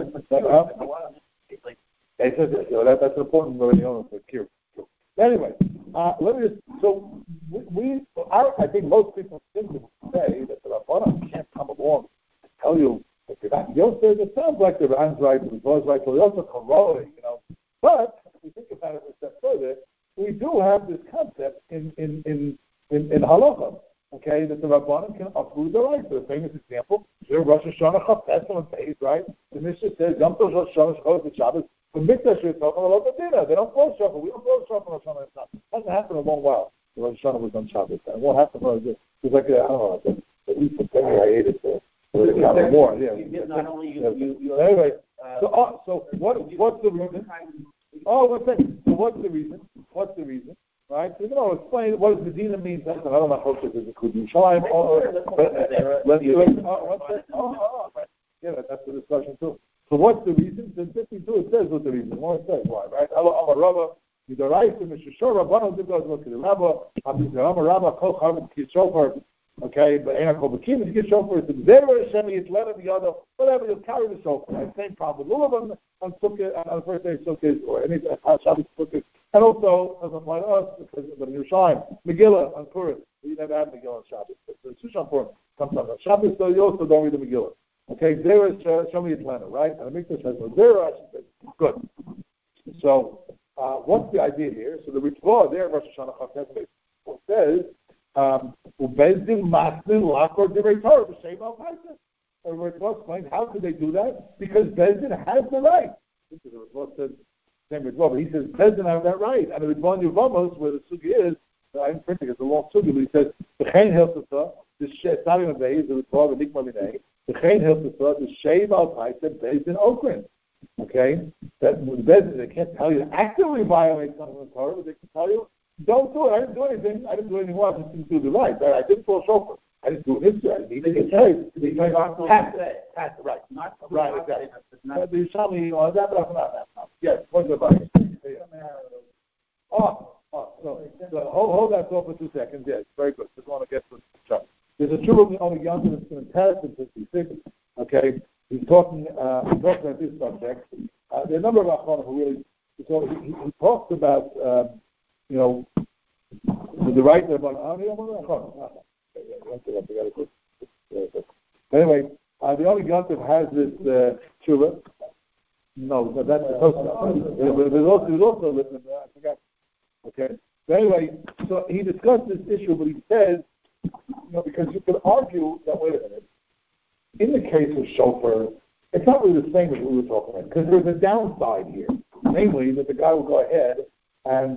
Speaker 1: that's an important word for Kir. Anyway, let me just, so I think most people simply say that the Rabbanon can't come along and tell you that you're not Yosef. It sounds like the Ran's right, the Zoh's right, so also Koroi, But if we think about it a step further, we do have this concept in Halacha. Okay, that the Rabbanim can uproot the right. For the famous example, Rosh Hashanah Chafetz on Beis, right? The Mishnah says, Yom Tov Rosh Hashanah Chafetz Shabbos. The Mikdash is talking about the dinner. They don't blow shofar. We don't blow shofar on Rosh Hashanah. It hasn't happened in a long while. The Rosh Hashanah was on Shabbos. It won't happen for it was like I don't know. At least for 10 years I ate it. It more. Yeah.
Speaker 2: Not only you.
Speaker 1: Anyway, so what's the reason? Oh, one second. So what's the reason? Right? So, explain what does Medina mean. I don't know how it is. It could be Shalim. Yeah, that's the discussion too. So what's the reason? In 52 it says what the reason. It says why, right? I'm a Rabba. Midaraisa, Mishashor, Rabbanon, Dibos, look at the Rabba. I'm a Rabba, Kol Charvet, Kid Shofar. Okay, but Ena Kol Bakim, the Kid Shofar, it's Zera, Hashem, it's Lena, the other, whatever, you'll carry the Shofar. Right? Same problem. Lulav on Sukkot, on the first day of Sukkot, or any Shabbos Sukkot. And also, doesn't apply to us, because of the Yerushalayim. Megillah on Purim. We never had Megillah on Shabbos. But the Shushan Purim comes on Shabbos, so you also don't read the Megillah. Okay, Zera is Show me Atlanta, right? And the Mikdash has no Zera. Good. So, what's the idea here? So the Ritva there, Rosh Hashanah Chafetz says, Ubezdin Masnin Lakor Divrei Torah B'Shem Al Paisa. And Ritva explains how could they do that? Because Bezdin has the right. This is what Ritva said. Same Ritva, but he says Bezdin have that right. And the Ritva in Yevamos, where the sugi is, I'm printing it's a long sugi, but he says B'Chein Hilchasa, the Starting of the Beis, the Ritva, the Nikma Minei. The Chain Hilchasa, the Shave Al Paisa, based in Okrin. Okay? That they can't tell you to actively violate something in the Torah, but they can tell you, don't do it. I didn't do anything. I didn't do anything wrong. I just didn't do the right. I didn't pull a shofar. I didn't do it this way. I didn't even say it. They have to, right. Right, exactly. The Yerushalmi, that. Yes, what's the advice? So hold that thought for 2 seconds. Yes, very good. Just want to get to the chart. There's a true only Yonah that's going to test in 56. Okay, he's talking about this subject. There are a number of Achronim who really. So he talks about the right there about anyway, the only Yonah has this tshuva. No, but that's the Tosafot. There's also written. I forgot. Okay. So anyway, so he discussed this issue, but he says, because you could argue that, wait a minute, in the case of shofar, it's not really the same as we were talking about, because there's a downside here, namely that the guy will go ahead and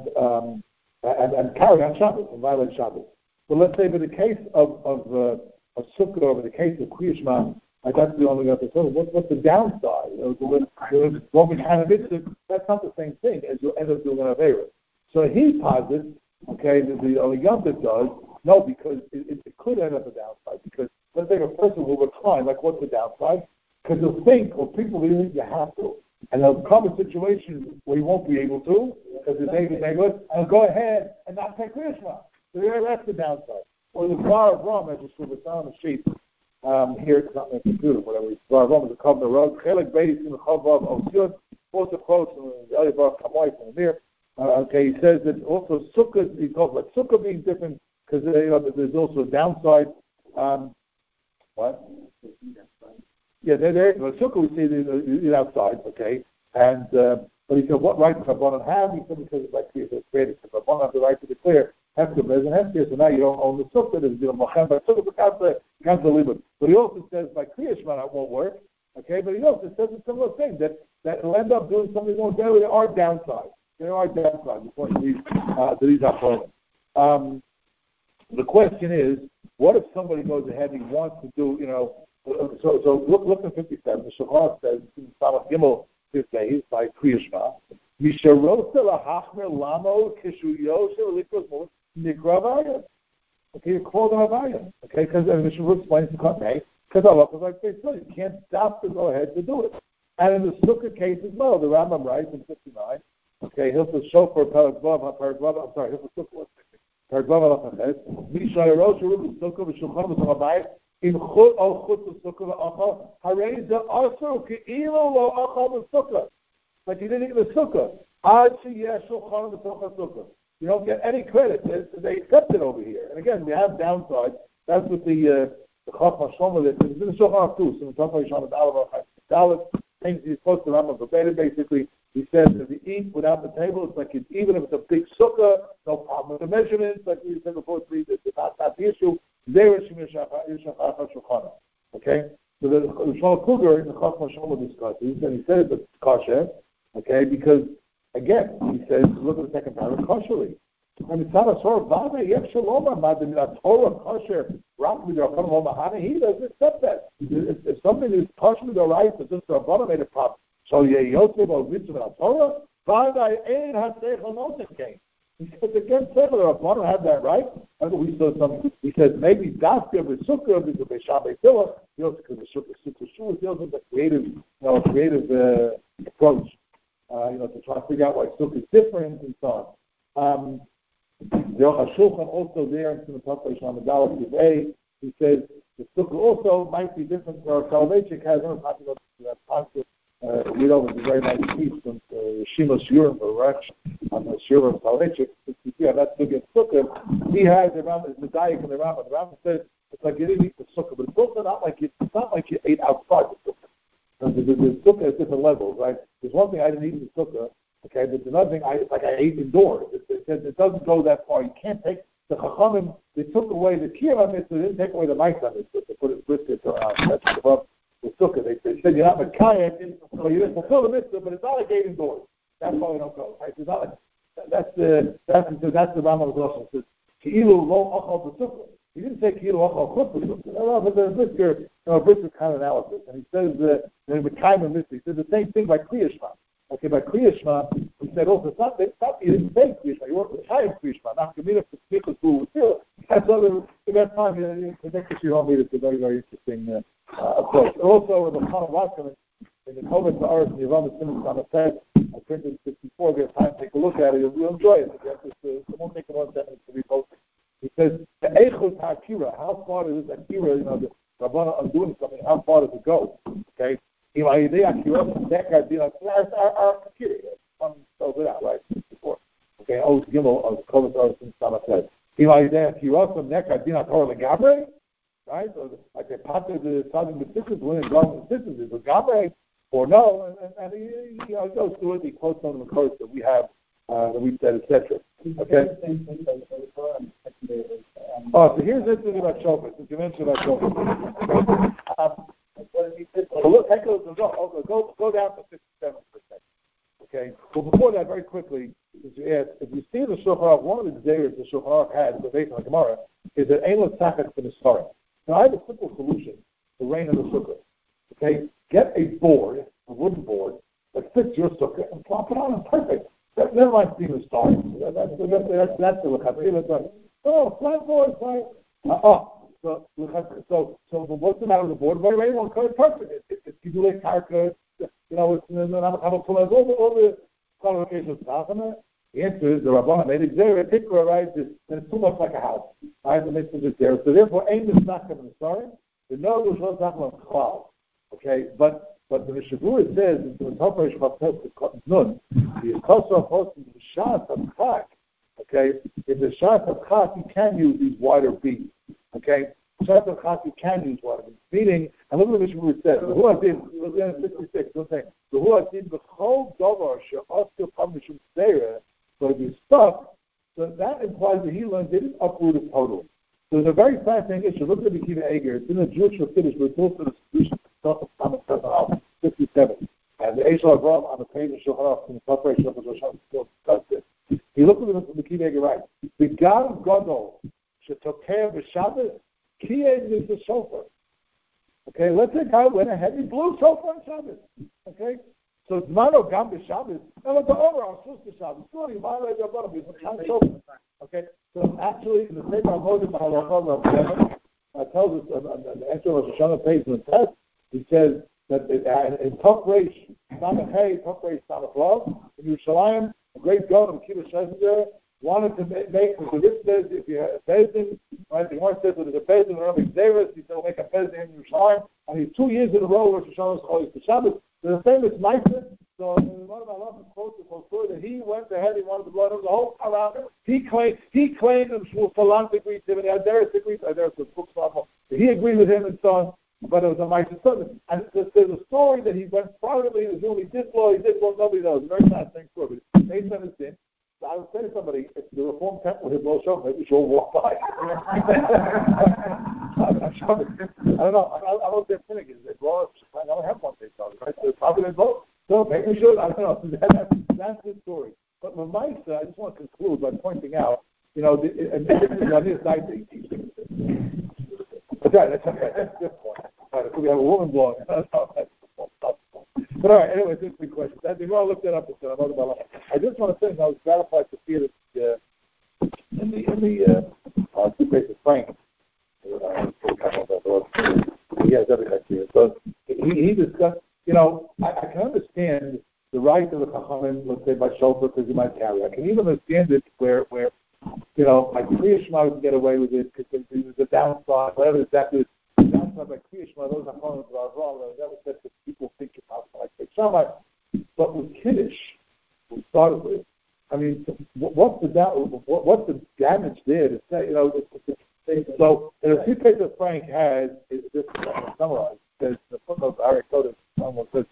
Speaker 1: carry on Shabbos and violate Shabbos. But let's say, in the case of Sukkah, or in the case of Kriya Shema, that's the only other thing. What's the downside? What we have that's not the same thing as you'll end up doing an Aveira. So he posits, the only Yontif does, no, because it could end up a downside. Because let's say a person will recline, like what's the downside? Because he'll think, or people believe you have to. And there'll come a situation where he won't be able to, because the day is good, and go ahead and not take Kriya Shema. So that's the downside. Or the Bar of Ram, as it's on the sheet. Here it's not in the computer, whatever. Bar of Ram is a cover the road. Chelik Beis in the Chavav Osiyot, also quotes from the other Bar Kamoy from the he says that also Sukkah, he talks about Sukkah being different, because there's also a downside. What? Yeah, Sukkah we see the outside, and but he said, what right does Rabbanan have? He said, because it's like it's created. Rabbanan have the right to declare Hefker Bez and Hefker, so now you don't own the Sukkah. There's Mochem by Sukkah, can't believe it. But he also says by Kriya Shema it won't work, but he also says a similar thing, that will end up doing something more better. There are downsides. According to these opponents. The question is, what if somebody goes ahead and he wants to do, so look at 57. The Shulchan says in Samach Gimel 5 days by Kriya Shema, Misharosa lahachmer lamo kishu yosher likos nikra avaya. You call them avaya. Because the Mishnah explains the context. Because Allah was like they said, you can't stop to go ahead to do it. And in the Sukkah case as well, the Rambam writes in 59. Hilchos Shofar Parak Vav. I'm sorry, Hilchos Sukkah. Parak Vav Alachanches. Misharosa rubu Sukkah v'shulchan v'samabayis. In chut al chut v'sukkah v'achal harei ze asur ke'ilu lo achal v'sukkah. But you didn't eat the sukkah. Ad sheyesh shulchan v'sukkah sukkah. You don't get any credit. They accept it over here. And again, we have downsides. That's what the Chachma Shlomo that is in the Shulchan too. So the Chachma Shlomo Dalit things he's supposed to Rambam verbatim. Basically, he says if you eat without the table, it's like even if it's a big sukkah, no problem with the measurements. Like we said before, it's not the issue. There is Shulchan. Okay. So the Shlomo Kluger in the Chachma Shlomo discusses, and he says it's kosher. Because again, he says, look at the second paragraph, kosherly. And it's not a sort of vada, yet shalom, a Torah kosher, he doesn't accept that. If something is kosher to the right, but just the Rabbana made a problem. So Yosef or Mitzvah Torah, vada ein haseichel noten came. He says again, the Rabbana had that right. And we saw some. He says maybe Dafka with Sukkah because they Shabbat Tilla, because the Sukkah deals with the creative approach. To try to figure out why Sukkah is different and so on. The Shulchan also there in the Pasuk on the Dalit today, he says the Sukkah also might be different. Soloveitchik has no time to go to that concept. Read over the very nice piece from Shimos Yurim Baruch on the Shur of Soloveitchik. You see how that's Sukkah. He has around the Dayak and the Rambam. The Rambam says it's like you didn't eat the Sukkah, but it's also not like you ate outside the Sukkah. The Sukkah is different levels, right? There's one thing I didn't eat in the Sukkah, but there's another thing I ate indoors. It doesn't go that far. You can't take the Chachamim. They took away the Kiyam mitzvah. They didn't take away the Ma'aseh mitzvah. They put it brisket that's above the Sukkah. They said you're not Mekayim, so you didn't fulfill the mitzvah, but it's not like ate indoors. That's why we don't go. Right? It's not like, that's the Rambam Rosh. It says Ki'ilu lo achal b'sukkah. He didn't say Ki'ilu achal chut b'sukkah. No, but there's a brisket kind of analysis, and he says in the Mekayim mitzvah. He says the same thing by Kriya Shema. By Kriya Shema, he said also, it's not you didn't say Kriya Shema, you weren't retired Kriya Shema. Now, Gemina for Smichas Hu Util, that's other, in that time, the next issue on me is a very, very interesting approach. Also, in the Chana Watson, in the Kovetz Haaretz, and the Yevam Simmons on the page, I printed 54, if you have time to take a look at it, you'll enjoy it. It won't take 1 second to read both. He says, the Eichot HaAkira, how far is this Akira, the Rabbana are doing something, how far does it go? Okay? Our Akira, one spells it out, right? Before. Okay, Oz Gimel of Kovetz Haaretz and Sama says. Right? So like they parted the southern Mississippi, when it goes to Mississippi, is it Gabre or no? And he goes through it, he quotes some of the quotes that we have, that we said, etc. Okay. Oh, so here's the thing about shofar. Since you mentioned about shofar. So look, go down to 57%. Okay. Well, before that, very quickly, since you asked, if you see the shofar, one of the days the shofar has, the based on the Gemara, is that ein l'tzachak b'nissarim. Now, I have a simple solution to rain in the sukkah. Okay, get a board, a wooden board that fits your sukkah, and plop it on. Perfect. Never mind seeing the stars. That's the lechatchila. Oh, flat board, flat. So what's the matter with the board? Very, very well, perfect. It's kidulei karka. It's all the qualifications. The answer is the Rabbanah made it zera tikra, right? And it's too much like a house. I have to make it zera. So therefore, aim is not coming to sorry. The no was not talking about cloud. Okay, but the Mishavur says in the Toparish Chapter Nun, the Chosar Post in the Shas of Chak. Okay, if the Shas of Chak, you can use these wider beads. Okay, Shas of Chak, you can use wider beads. Meaning, and look what the Mishavur says. The Hu Adin, we're in 66. We're saying the Hu Adin b'chol davar she'oskil pamishum zera. So if you're stuck, so that implies that he learned they didn't uproot it totally. So there's a very fascinating issue. Look at the Akiva Eger. It's in the Jewish Hasidic. We're told to the solution of 57. And the Eishel Avram on the page of Shulchan Aruch in the Toparish Shulchan Aruch still discussed this. He looked at the Akiva Eger right. The God Gadol Shetokeh b'Shabbos Kiyeh is the shofar. Okay, let's say God went ahead and blew shofar on Shabbos. Okay. So it's not a gam b'Shabbos. No, it's over on Shabbos. Sorry, violate your brother. Okay. So actually, in the same Avodah B'Halacha tells us on the answer of the Shoshana page in the test, he says that in Tok Reish Samach Hey, Tok Reish Samach Lov, in Yerushalayim, a great God of Kibbutz Shesher wanted to make the Ritz says if you have a Bezdin, right? The Gemara says that there's a Bezdin around Xeris, he said we'll make a Bezdin in Yerushalayim, and he's 2 years in a row where Shoshana is always the Shabbos. So the same as Meister. So one of my love quotes is so clear that he went ahead, he wanted to blow the whole around him. He claimed him Shmuel Salant agreed to him, and Adaris agreed to him. Adaris was book so he agreed with him and so on, but it was a Meister son. And there's a story that he went privately in his room, he did blow, nobody knows. Very fascinating story. But they said it's in. So I would say to somebody, if the Reform Temple had blow shofar, maybe she'll walk by. I don't know. I don't get finicky. They blow up. I don't have one. They tell me, right? So probably they blow. So maybe should. I don't know. That's the story. But with Meister, I just want to conclude by pointing out, and this is on his side that he teaches. But that's okay. That's a good point. Right, if we have a woman blowing, but all right. Anyway, this is a big question. I think I looked that up. I just want to say, I was gratified to see that in the place of Frank. He has every idea. So he discussed. I can understand the right of the Chachamim, let's say by shofar, because you might carry. I can even understand it where like Kriya Shema would get away with it because it was a downside, whatever exactly is. The downside by Kriya Shema, those Chachamim are wrong. That was said that people think about like Shammai. But with Kiddush, we started with. I mean, what's the damage there to say? So the few pages that Frank has is just summarized. There's the footnote Ari Kodesh almost says,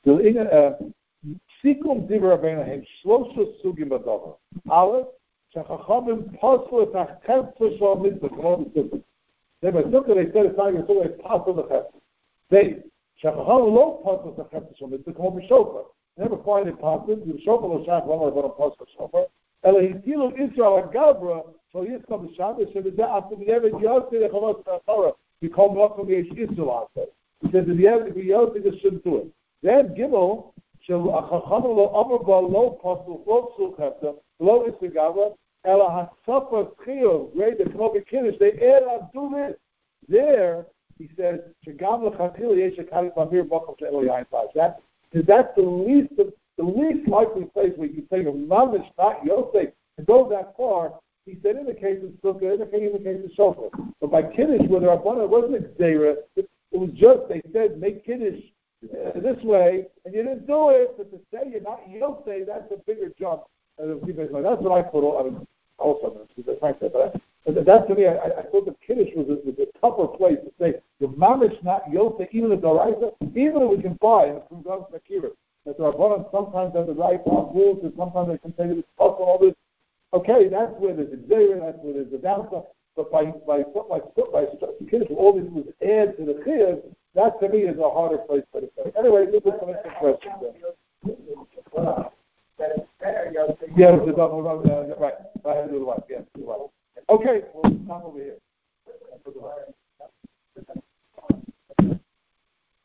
Speaker 1: Sikum Divrei Rabbeinu Shlosha Sugim B'Davar. Aleph, Shachachamim Paslu Et HaChefzer Shal Mitzvah. Come on, the Sukkah. They said it's not even so it's Paslu the Chefzer. They Shachachamim Lo Paslu Et HaChefzer Shal Mitzvah. Come on, the Shofar. Never find it Paslu. The Shofar Lo Shach Lama Rabbanon Paslu Shofar. Ela Hitilu Israel HaGabra. So here's come the Shabbos. So the after the Eved Yosef the Chavos Torah. We call Malachim Yesh Israel. He says if you Yosef just shouldn't do it. Then Gimel. Chachamim Lo Amar Ba Lo Paslu Lo Sulchefta Lo Istigavra Ela HaSafa Chiyuv Great the Knobi Kiddush. They do this. There he says Shagam LeChachil Yesh Hakari Pamir Bakom She'elo Yain Pash. That's the least likely place where you can take a mamish not Yosef to go that far. He said in the case of Sukkah, in the case of Shofar. But by Kiddush, where the Rabbanah wasn't Xera, it was just, they said, make Kiddush this way, and you didn't do it, but to say you're not Yosef, that's a bigger jump. That's what I thought, but that to me, I thought the Kiddush was a tougher place to say, the mamish not Yosef, even if even if we can buy, and from God's Nakira, that the Rabbanah sometimes have the right to rules, and sometimes they can say that it's tough and all this. Okay, that's where there's a Xera, that's where there's a downside. But by Kiddush, all this was add to the Chiyuv, that to me is a harder place for the faith. Anyway, this is some interesting questions. Yes, the double right. I had to do the wife. Yes, the wife. Okay, we'll stop over here.